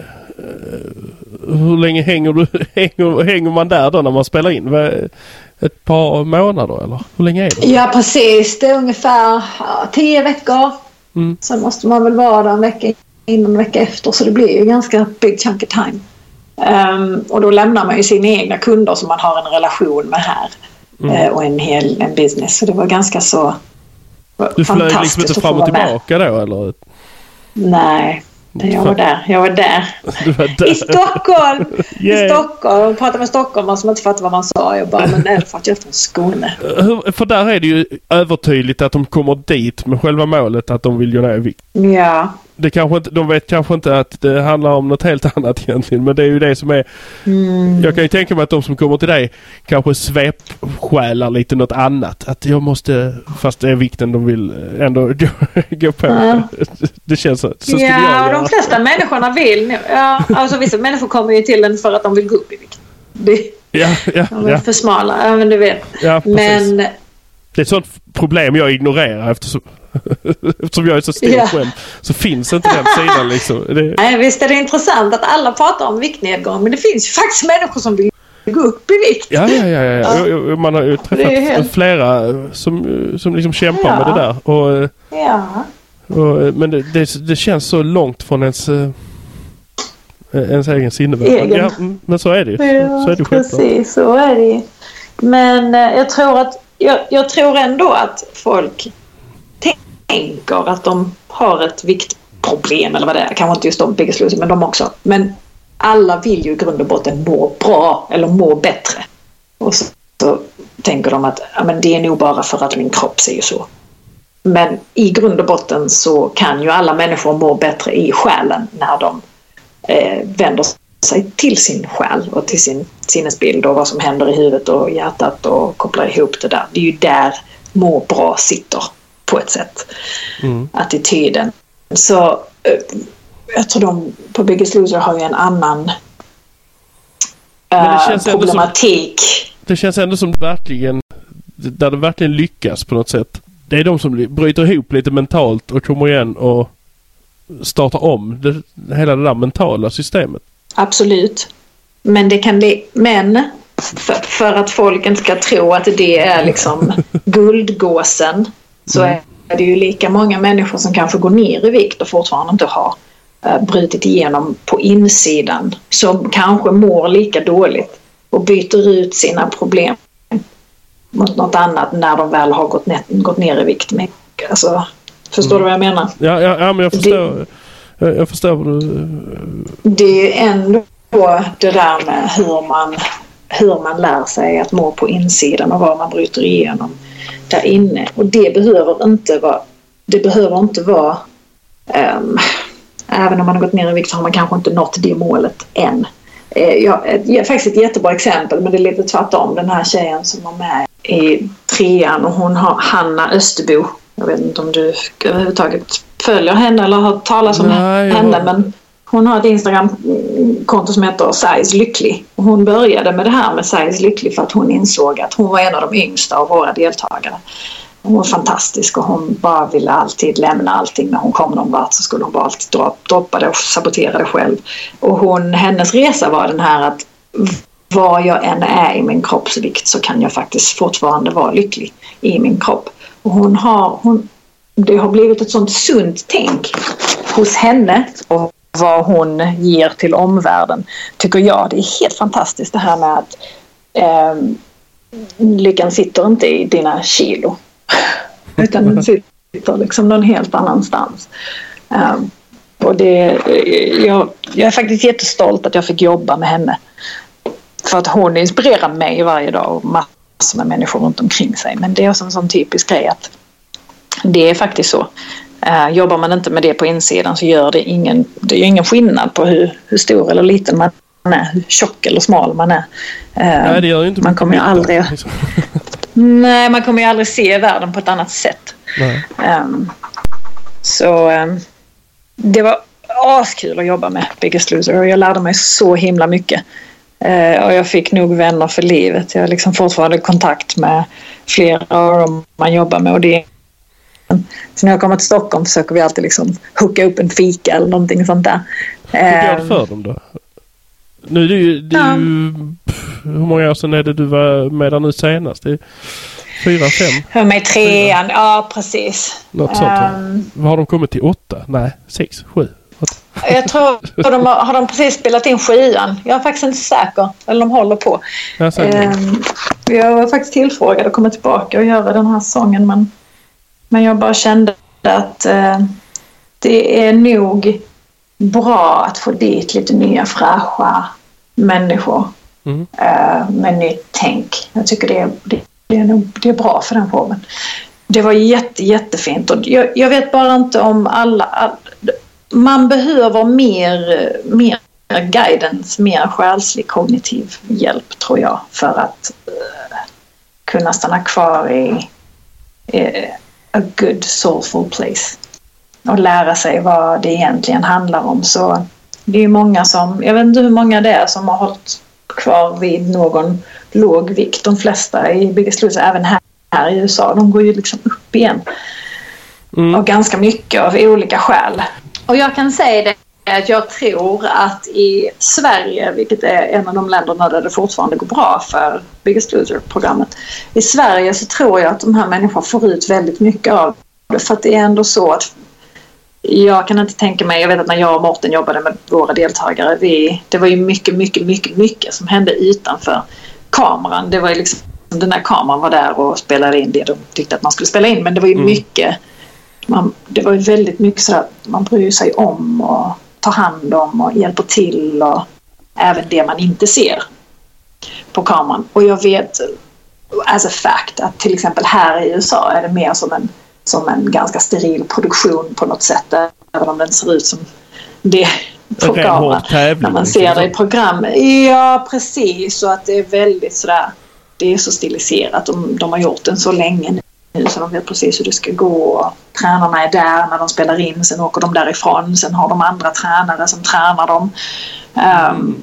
Hur länge hänger, du, hänger, hänger man där då när man spelar in? Ett par månader eller? Hur länge är det? Ja, precis. Det är ungefär ja, tio veckor. Mm. Sen måste man väl vara där en vecka innan en vecka efter. Så det blir ju ganska big chunk of time. Um, och då lämnar man ju sina egna kunder som man har en relation med här. Mm. Uh, och en hel en business. Så det var ganska så du flög liksom inte fram och tillbaka då eller? Nej. Jag var där. Jag var där. var där. I Stockholm. Yeah. I Stockholm. Jag pratade med stockholmare som inte fattade vad man sa. Jag bara, men nej, för att jag är från Skåne. För där är det ju övertydligt att de kommer dit med själva målet att de vill gå ner i vikt. Ja. Det kanske inte, de vet kanske inte att det handlar om något helt annat egentligen. Men det är ju det som är... Mm. Jag kan ju tänka mig att de som kommer till dig kanske svepskälar lite något annat. Att jag måste... Fast det är vikten de vill ändå gå på. Ja. Det känns så. Så ja, de flesta människorna vill nu. Ja, alltså vissa människor kommer ju till den för att de vill gå upp i vikt. Det, ja, ja, de är ja. för smala, ja, men du vet. Ja, men... Det är ett sånt problem jag ignorerar eftersom... Eftersom jag är så stor yeah. själv så finns inte den sidan liksom. Det... Nej, visst är det intressant att alla pratar om viktnedgång, men det finns ju faktiskt människor som vill gå upp i vikt. Ja, ja, ja. ja. ja. Man har ju träffat helt... flera som, som liksom kämpar ja. med det där. Och, ja. och, men det, det, det känns så långt från ens, ens egen sinnevärld. Egen. Ja, men så är det ju. Ja, så är det precis, så är det. Men jag tror att jag, jag tror ändå att folk tänker att de har ett viktproblem eller vad det är. Kanske inte just de Biggest Loser, men de också. Men alla vill ju i grund och botten må bra eller må bättre. Och så, så tänker de att ja, men det är nog bara för att min kropp ser ju så. Men i grund och botten så kan ju alla människor må bättre i själen när de eh, vänder sig till sin själ och till sin sinnesbild och vad som händer i huvudet och hjärtat och kopplar ihop det där. Det är ju där må bra sitter. På ett sätt. Mm. Attityden. Så uh, jag tror de på Biggest Loser har ju en annan uh, det problematik. Som, det känns ändå som verkligen där det verkligen lyckas på något sätt. Det är de som bryter ihop lite mentalt och kommer igen och startar om det, hela det där mentala systemet. Absolut. Men det kan det men för, för att folk inte ska tro att det är liksom guldgåsen så är det ju lika många människor som kanske går ner i vikt och fortfarande inte har uh, brutit igenom på insidan som kanske mår lika dåligt och byter ut sina problem mot något annat när de väl har gått ner, gått ner i vikt. Alltså, förstår mm. du vad jag menar? Ja, ja, ja men jag förstår. Det, jag, jag förstår vad du... Det är ändå det där med hur man, hur man lär sig att må på insidan och vad man bryter igenom där inne. Och det behöver inte vara... Det behöver inte vara... Um, även om man har gått ner i vikt så har man kanske inte nått det målet än. Uh, jag, jag, faktiskt ett jättebra exempel, men det är lite tvärtom. Den här tjejen som var med i trean och hon har Hanna Österbo. Jag vet inte om du överhuvudtaget följer henne eller har talat om Nej, henne, jag... men hon har ett Instagram-konto som heter Size Lycklig. Och hon började med det här med Size Lycklig för att hon insåg att hon var en av de yngsta av våra deltagare. Hon var fantastisk och hon bara ville alltid lämna allting. När hon kom någon vart så skulle hon bara alltid droppa det och sabotera det själv. Och hon, hennes resa var den här att vad jag än är i min kroppsvikt så kan jag faktiskt fortfarande vara lycklig i min kropp. Och hon har, hon, det har blivit ett sånt sunt tänk hos henne och vad hon ger till omvärlden, tycker jag. Det är helt fantastiskt det här med att eh, lyckan sitter inte i dina kilo utan den sitter liksom någon helt annanstans. Eh, och det, jag, jag är faktiskt jättestolt att jag fick jobba med henne för att hon inspirerar mig varje dag och massor med människor runt omkring sig. Men det är också en sån typisk grej att det är faktiskt så. Uh, jobbar man inte med det på insidan så gör det ingen, det gör ingen skillnad på hur, hur stor eller liten man är, hur tjock eller smal man är. Uh, nej, det gör ju inte man kommer ju aldrig nej, man kommer ju aldrig se världen på ett annat sätt. Um, så um, det var askul att jobba med Biggest Loser och jag lärde mig så himla mycket. Uh, och jag fick nog vänner för livet. Jag har liksom fortfarande kontakt med flera av dem man jobbar med och det är så när jag kommer till Stockholm försöker vi alltid liksom hooka upp en fika eller någonting sånt där. Hur går det för dem då? Nu är det ju, det är ju pff, hur många år sedan är det du var med där nu senast? Det är fyra, fem? Jag var med i trean, ja precis. Något sånt. Um, Vad har de kommit till? Åtta? Nej, sex, sju? Åtta. Jag tror de har, har de precis spelat in sjuan. Jag är faktiskt inte säker. Eller de håller på. Jag, um, jag var faktiskt tillfrågad att komma tillbaka och göra den här sången men Men jag bara kände att eh, det är nog bra att få dit lite nya fräscha människor mm. eh, med nytt tänk. Jag tycker det är, det, det, är nog, det är bra för den formen. Det var jätte, jättefint. Och jag, jag vet bara inte om alla... All, man behöver mer, mer guidance, mer själslig kognitiv hjälp tror jag för att eh, kunna stanna kvar i... Eh, a good soulful place och lära sig vad det egentligen handlar om. Så det är många som, jag vet inte hur många det är som har hållit kvar vid någon låg vikt. De flesta i Biggest Loser, även här, här i U S A, de går ju liksom upp igen mm. och ganska mycket av olika skäl. Och jag kan säga det att jag tror att i Sverige, vilket är en av de länderna där det fortfarande går bra för Biggest Loser-programmet, i Sverige så tror jag att de här människorna får ut väldigt mycket av det. För att det är ändå så att jag kan inte tänka mig, jag vet att när jag och Morten jobbade med våra deltagare, vi, det var ju mycket, mycket, mycket, mycket som hände utanför kameran. Det var ju liksom, den där kameran var där och spelade in det de tyckte att man skulle spela in, men det var ju mm. mycket, man, det var ju väldigt mycket så att man bryr sig om och tar hand om och hjälper till och även det man inte ser på kameran. Och jag vet as a fact att till exempel här i U S A är det mer som en, som en ganska steril produktion på något sätt, även om den ser ut som det på kameran när man ser det i program. Ja, precis, så att det är väldigt sådär, det är så stiliserat. De, de har gjort den så länge nu så de vet precis hur det ska gå. Tränarna är där när de spelar in, sen åker de därifrån, sen har de andra tränare som tränar dem um,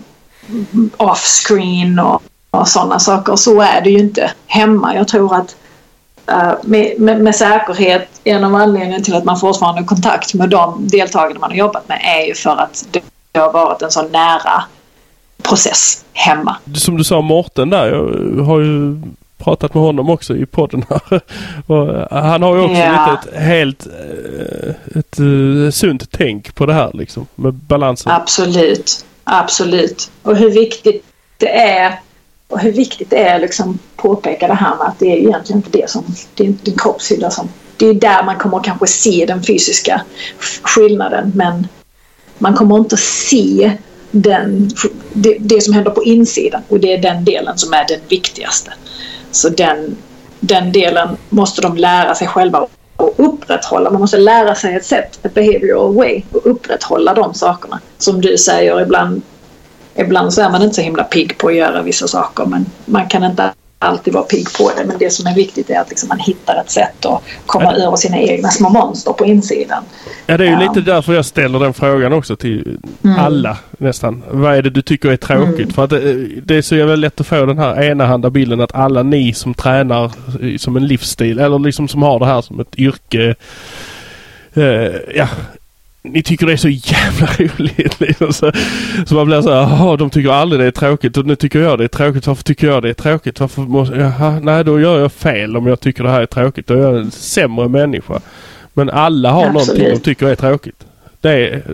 off-screen och, och sådana saker. Så är det ju inte hemma. Jag tror att uh, med, med, med säkerhet en av anledningarna till att man fortfarande har kontakt med de deltagarna man har jobbat med är ju för att det har varit en så nära process hemma. Som du sa, Morten där, jag har ju pratat med honom också i podden här. Och han har ju också ja. lite ett helt ett, ett, ett sunt tänk på det här liksom, med balansen. Absolut, absolut. Och hur viktigt det är och hur viktigt det är liksom påpeka det här med att det är egentligen inte det som, det är inte din kroppshydda som, det är där man kommer kanske se den fysiska skillnaden, men man kommer inte se den, det, det som händer på insidan, och det är den delen som är den viktigaste. Så den, den delen måste de lära sig själva och upprätthålla. Man måste lära sig ett sätt, ett behavioral way, och upprätthålla de sakerna. Som du säger, ibland, ibland så är man inte så himla pigg på att göra vissa saker, men man kan inte alltid vara pigg på det. Men det som är viktigt är att liksom man hittar ett sätt att komma över sina egna små monster på insidan. Ja, det är ju lite därför jag ställer den frågan också till mm. alla nästan. Vad är det du tycker är tråkigt? Mm. För att det, det är så jävla lätt att få den här enahanda bilden att alla ni som tränar som en livsstil, eller liksom som har det här som ett yrke, eh, ja, ni tycker det är så jävla roligt. Liksom. Så, så man blir så här, de tycker aldrig det är tråkigt och nu tycker jag det är tråkigt. Varför tycker jag det är tråkigt? Varför måste, jaha, nej, då gör jag fel om jag tycker det här är tråkigt. Då är jag en sämre människa. Men alla har Absolut. någonting de tycker är tråkigt. Det är,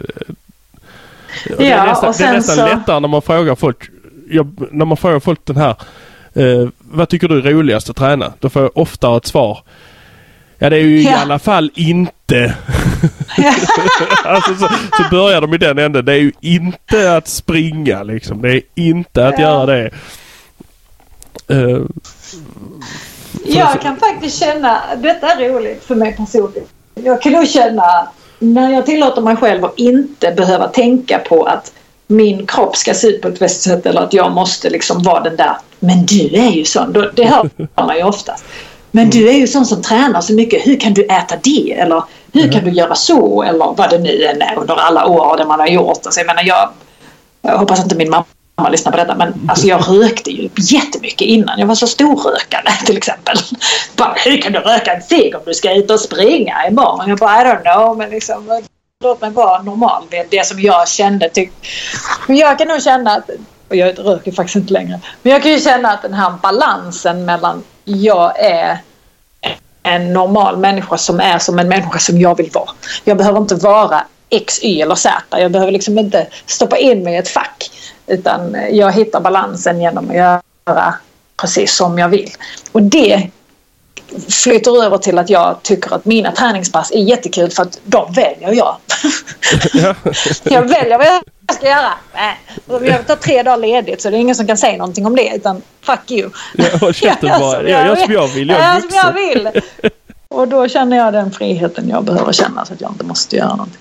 det är ja, nästan, det är nästan så... lättare när man frågar folk, jag, när man frågar folk den här, eh, vad tycker du är roligast att träna? Då får jag ofta ett svar. Ja, det är ju ja. i alla fall inte. alltså, så, så börjar de i den änden. Det är ju inte att springa liksom. Det är inte att ja. göra det. Uh, jag så... kan faktiskt känna, detta är roligt för mig personligen. Jag kan nog känna, när jag tillåter mig själv att inte behöva tänka på att min kropp ska se ut på ett visst sätt, eller att jag måste liksom vara den där. Men du är ju sån. Det hör man ju oftast. Men du är ju sån som tränar så mycket. Hur kan du äta det? Eller hur mm. kan du göra så? Eller vad det nu än är under alla år det man har gjort. Alltså, jag menar, jag, jag hoppas inte min mamma lyssnar på detta. Men alltså, jag rökte ju jättemycket innan. Jag var så storrökare till exempel. Bara, hur kan du röka en cigg om du ska ut och springa imorgon? Jag bara, I don't know. Men liksom, låt mig vara normal. Det, det som jag kände. Tyck. Men jag kan nog känna att, och jag röker faktiskt inte längre. Men jag kan ju känna att den här balansen mellan jag är en normal människa som är som en människa som jag vill vara. Jag behöver inte vara X, Y eller Z. Jag behöver liksom inte stoppa in mig i ett fack. Utan jag hittar balansen genom att göra precis som jag vill. Och det flyttar över till att jag tycker att mina träningspass är jättekul för att de väljer jag. jag väljer vad jag ska göra. Nej. Jag tar tre dagar ledigt så det är ingen som kan säga någonting om det, utan fuck you. Jag känner bara, jag gör som jag vill. Jag gör som jag vill. Och då känner jag den friheten jag behöver känna så att jag inte måste göra någonting.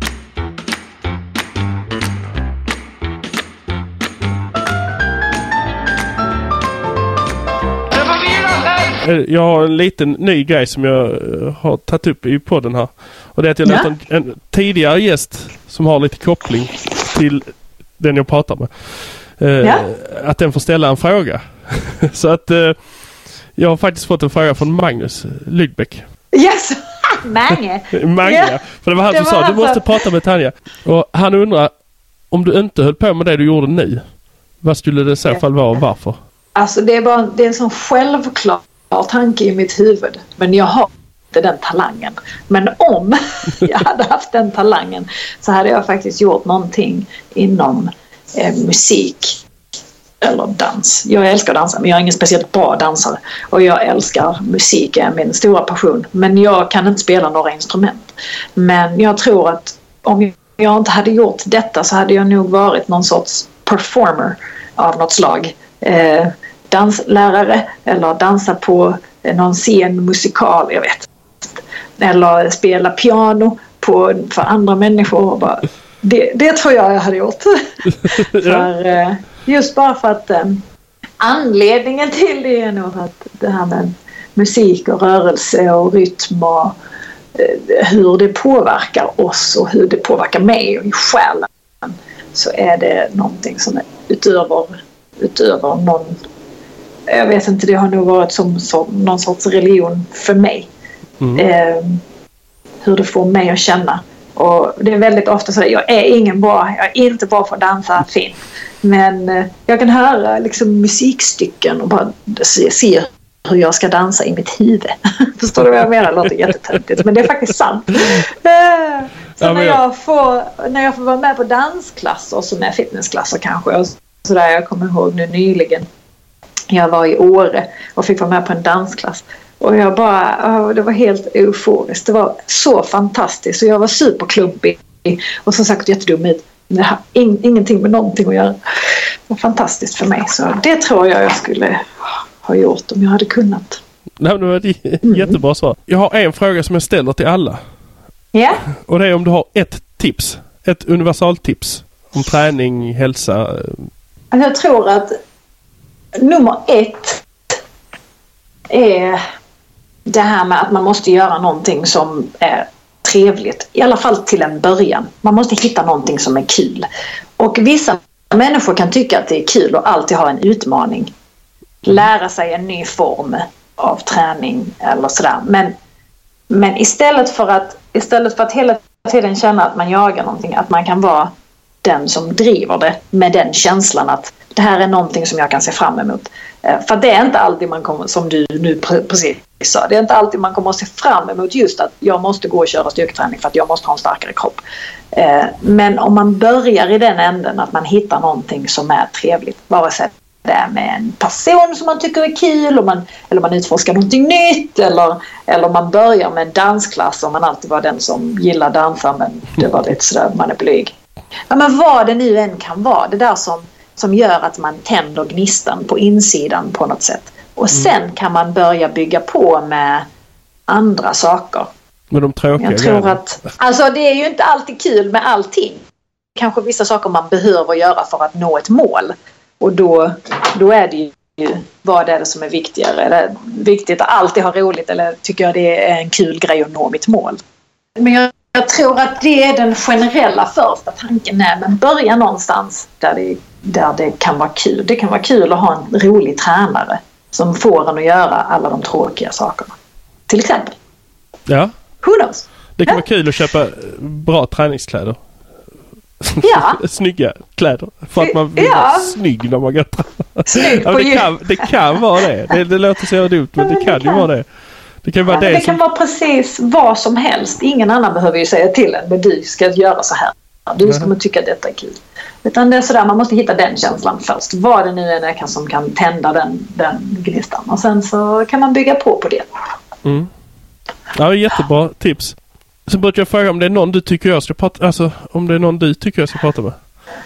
Jag har en liten ny grej som jag har tagit upp i podden här. Och det är att jag ja. lät en, en tidigare gäst som har lite koppling till den jag pratar med. Eh, ja. Att den får ställa en fråga. Så att eh, jag har faktiskt fått en fråga från Magnus Lydbeck. Yes! Mange! Mange, yeah. För det var han som sa, du måste prata med Tanja. Och han undrar, om du inte höll på med det du gjorde nu, vad skulle det i så fall vara och varför? Alltså det är bara det är en sån självklar tanke i mitt huvud. Men jag har inte den talangen. Men om jag hade haft den talangen så hade jag faktiskt gjort någonting inom eh, musik eller dans. Jag älskar att dansa men jag är ingen speciellt bra dansare. Och jag älskar musik, är min stora passion. Men jag kan inte spela några instrument. Men jag tror att om jag inte hade gjort detta så hade jag nog varit någon sorts performer av något slag. Eh, danslärare eller dansa på någon scen, musikal, jag vet. Eller spela piano på, för andra människor. Bara, det, det tror jag jag hade gjort. för, eh, just bara för att eh, anledningen till det är nog att det här med musik och rörelse och rytm och eh, hur det påverkar oss och hur det påverkar mig och i själen, så är det någonting som är utöver, utöver någon, jag vet inte, det har nog varit som, som någon sorts religion för mig. Mm. Eh, hur det får mig att känna. Och det är väldigt ofta så att jag är ingen bra, jag är inte bra för att dansa fint. Men eh, jag kan höra liksom musikstycken och bara se, se hur jag ska dansa i mitt huvud. Förstår du vad jag menar? Det låter jättetöntigt, men det är faktiskt sant. Eh, så ja, när, jag får, när jag får vara med på dansklasser som är fitnessklasser kanske, och så där, jag kommer ihåg nu nyligen Jag var i Åre och fick vara med på en dansklass. Och jag bara, det var helt euforiskt. Det var så fantastiskt. Och jag var superklumpig. Och som sagt jättedum ut. Det har in, ingenting med någonting att göra. Det var fantastiskt för mig. Så det tror jag jag skulle ha gjort om jag hade kunnat. Nej, det var ett jättebra svar. Jag har en fråga som jag ställer till alla. Ja. Yeah. Och det är om du har ett tips. Ett universaltips. Om träning, hälsa. Jag tror att nummer ett är det här med att man måste göra någonting som är trevligt. I alla fall till en början. Man måste hitta någonting som är kul. Och vissa människor kan tycka att det är kul och alltid ha en utmaning. Lära sig en ny form av träning eller sådär. Men, men istället för att istället för att hela tiden känna att man jagar någonting, att man kan vara den som driver det med den känslan att det här är någonting som jag kan se fram emot. För det är inte alltid man kommer, som du nu precis sa, det är inte alltid man kommer att se fram emot just att jag måste gå och köra styrketräning för att jag måste ha en starkare kropp. Men om man börjar i den änden att man hittar någonting som är trevligt, vare sig det är med en person som man tycker är kul och man, eller man utforskar någonting nytt eller, eller man börjar med en dansklass och man alltid var den som gillar dansa men det var lite sådär, man är blyg. Ja, men vad det nu än kan vara, det där som, som gör att man tänder gnistan på insidan på något sätt. Och sen mm. kan man börja bygga på med andra saker. Med de tråkiga Jag tror att, alltså det är ju inte alltid kul med allting. Kanske vissa saker man behöver göra för att nå ett mål. Och då, då är det ju, vad är det som är viktigare? Är det viktigt att alltid ha roligt eller tycker jag det är en kul grej att nå mitt mål? Men jag, jag tror att det är den generella första tanken är, men börja någonstans där det, där det kan vara kul. Det kan vara kul att ha en rolig tränare som får en att göra alla de tråkiga sakerna. Till exempel. Ja. Who knows? Det kan ja. vara kul att köpa bra träningskläder. Ja. Snygga kläder. För att man vill ja. vara snygg när man går snygg ja, det, kan, det kan vara det. Det, det låter så dumt, men det, det kan, kan ju vara det. Det kan, vara ja, det, det som... kan vara precis vad som helst. Ingen annan behöver ju säga till en, men du ska göra så här. Du ska man tycka att detta är kul. Utan det är sådär, man måste hitta den känslan först. Vad det nu än är som kan tända den, den gnistan. Och sen så kan man bygga på på det. Mm. Ja, jättebra tips. Så brukar jag fråga om det är någon du tycker jag ska prata, alltså om det är någon du tycker jag ska prata med.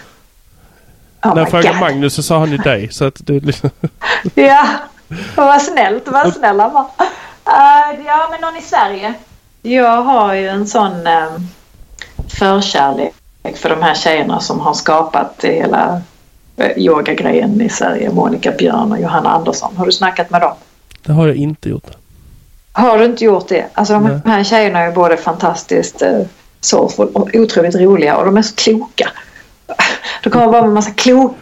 Oh När jag frågade Magnus så sa han ju dig. Så att det liksom... ja, vad snällt, vad snälla var. Uh, ja, men någon i Sverige. Jag har ju en sån um, förkärlek för de här tjejerna som har skapat hela uh, yogagrejen i Sverige. Monica Björn och Johanna Andersson. Har du snackat med dem? Det har jag inte gjort. Har du inte gjort det? Alltså de här tjejerna är både fantastiskt uh, soulful och otroligt roliga och de är så kloka. Det kommer vara en massa klok.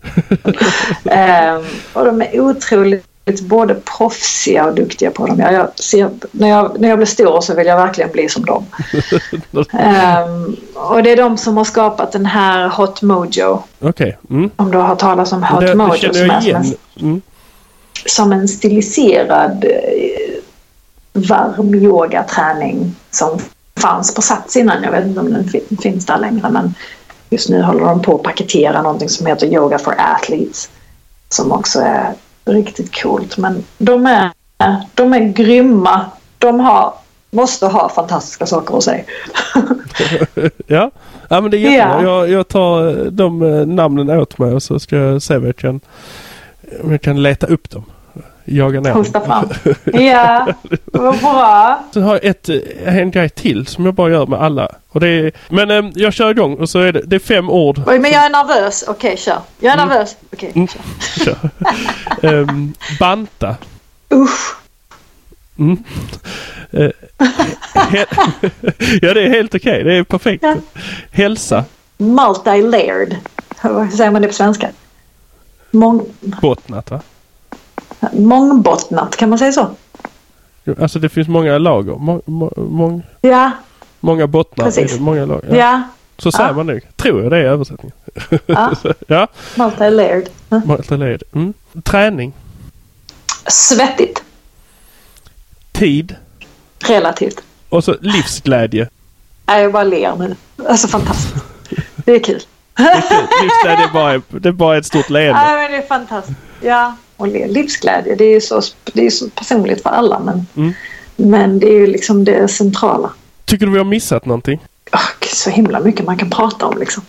um, och de är otroligt både proffsiga och duktiga på dem. Jag, jag ser, när, jag, när jag blir stor så vill jag verkligen bli som dem. um, och det är de som har skapat den här Hot Mojo. Okay. Mm. Om du har talat om Hot det, Mojo det som är som en, mm. som en stiliserad eh, varm yogaträning som fanns på Sats innan. Jag vet inte om den fin- finns där längre, men just nu håller de på att paketera någonting som heter Yoga for Athletes som också är riktigt coolt. Men de är, de är grymma. De har, måste ha fantastiska saker att säga. ja. ja, men det är jättebra. Yeah. Jag, jag tar de namnen åt mig och så ska jag se om jag kan, om jag kan leta upp dem. Jaga ner Hosta fram. Ja, vad bra. Sen har jag ett, en grej till som jag bara gör med alla. Och det är, men äm, jag kör igång och så är det, det är fem ord. Oj, men jag är nervös. Okej, okay, kör. Jag är mm. nervös. Okej, okay, kör. kör. um, banta. Usch. Mm. Uh, he- ja, det är helt okej. Okay. Det är perfekt. Ja. Hälsa. Multi-layered. Vad säger man det på svenska? Mång... Bottnat, va? Mångbottnat, kan man säga så? Alltså det finns många lager. Må, må, mång, ja. Många bottnar. Precis. Många lager. Ja. ja. Så säger ja. man nu. Tror jag det är översättningen. Ja. ja. Multi-layered. Mm. Multi-layered. Mm. Träning. Svettigt. Tid. Relativt. Och så livsglädje. Nej, jag bara ler nu. Alltså fantastiskt. Det är kul. Det är kul. Livsglädje är bara, det är bara ett stort leende. Nej, men det är fantastiskt. Ja, och livsglädje. Det är ju så, det är så personligt för alla, men, mm. men det är ju liksom det centrala. Tycker du vi har missat någonting? Oh, så himla mycket man kan prata om liksom.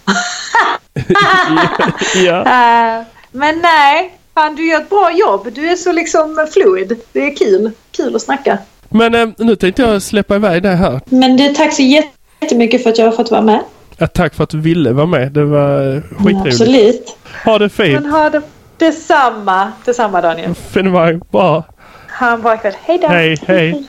ja. uh, men nej, fan, du gör ett bra jobb. Du är så liksom fluid. Det är kul. Kul att snacka. Men eh, nu tänkte jag släppa iväg det här. Men det, tack så jättemycket för att jag har fått vara med. Ja, tack för att du ville vara med. Det var skitroligt. Absolut. Ha det fint. Men ha det detsamma. Detsamma, Daniel. Finemang, bra. Ha en bra kväll. Hej då. Hej, hej.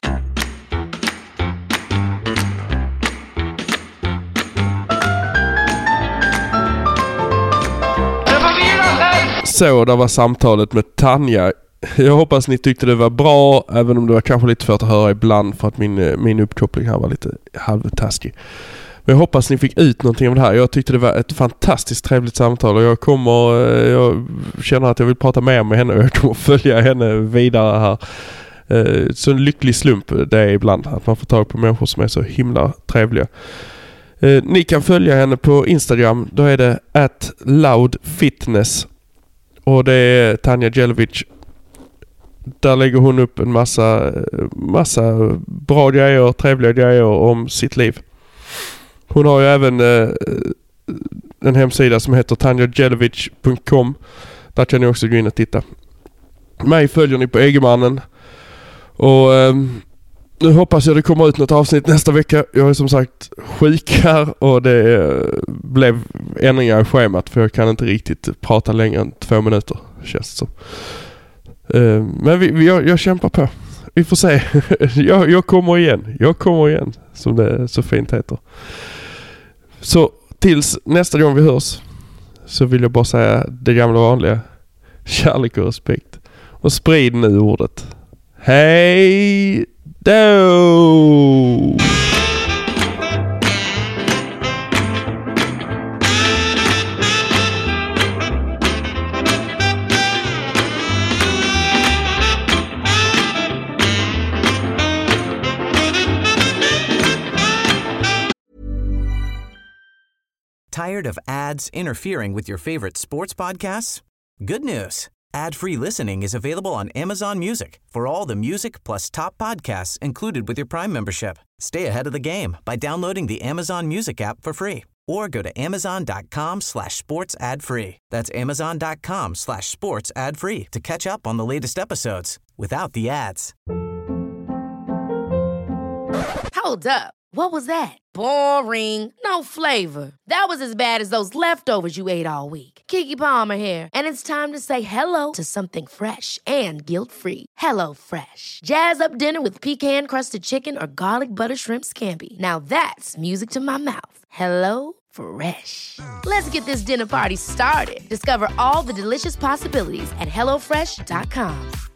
Så, där var samtalet med Tanja. Jag hoppas ni tyckte det var bra, även om det var kanske lite svårt att höra ibland för att min, min uppkoppling här var lite halvtaskig. Men jag hoppas ni fick ut någonting av det här. Jag tyckte det var ett fantastiskt trevligt samtal och jag kommer, jag känner att jag vill prata mer med henne och jag kommer följa henne vidare här. Så en lycklig slump det är ibland att man får tag på människor som är så himla trevliga. Ni kan följa henne på Instagram, då är det at loudfitness och det är Tanja Djelavic. Där lägger hon upp en massa, massa bra grejer, trevliga grejer om sitt liv. Hon har ju även eh, en hemsida som heter tanja djelavic punkt com. Där kan ni också gå in och titta. Mig följer ni på Eggemannen. Och eh, nu hoppas jag det kommer ut något avsnitt nästa vecka. Jag är som sagt sjuk här och det eh, blev ändringar i schemat för jag kan inte riktigt prata längre än två minuter, känns det som. Uh, men vi, vi, jag, jag kämpar på. Vi får se. jag, jag kommer igen. Jag kommer igen, som det så fint heter. Så tills nästa gång vi hörs så vill jag bara säga det gamla vanliga. Kärlek och respekt. Och sprid nu ordet. Hej då! Tired of ads interfering with your favorite sports podcasts? Good news. Ad-free listening is available on Amazon Music for all the music plus top podcasts included with your Prime membership. Stay ahead of the game by downloading the Amazon Music app for free or go to amazon.com slash sports ad free. That's amazon.com slash sports ad free to catch up on the latest episodes without the ads. Hold up. What was that? Boring. No flavor. That was as bad as those leftovers you ate all week. Keke Palmer here, and it's time to say hello to something fresh and guilt-free. Hello Fresh. Jazz up dinner with pecan-crusted chicken or garlic butter shrimp scampi. Now that's music to my mouth. Hello Fresh. Let's get this dinner party started. Discover all the delicious possibilities at hello fresh dot com.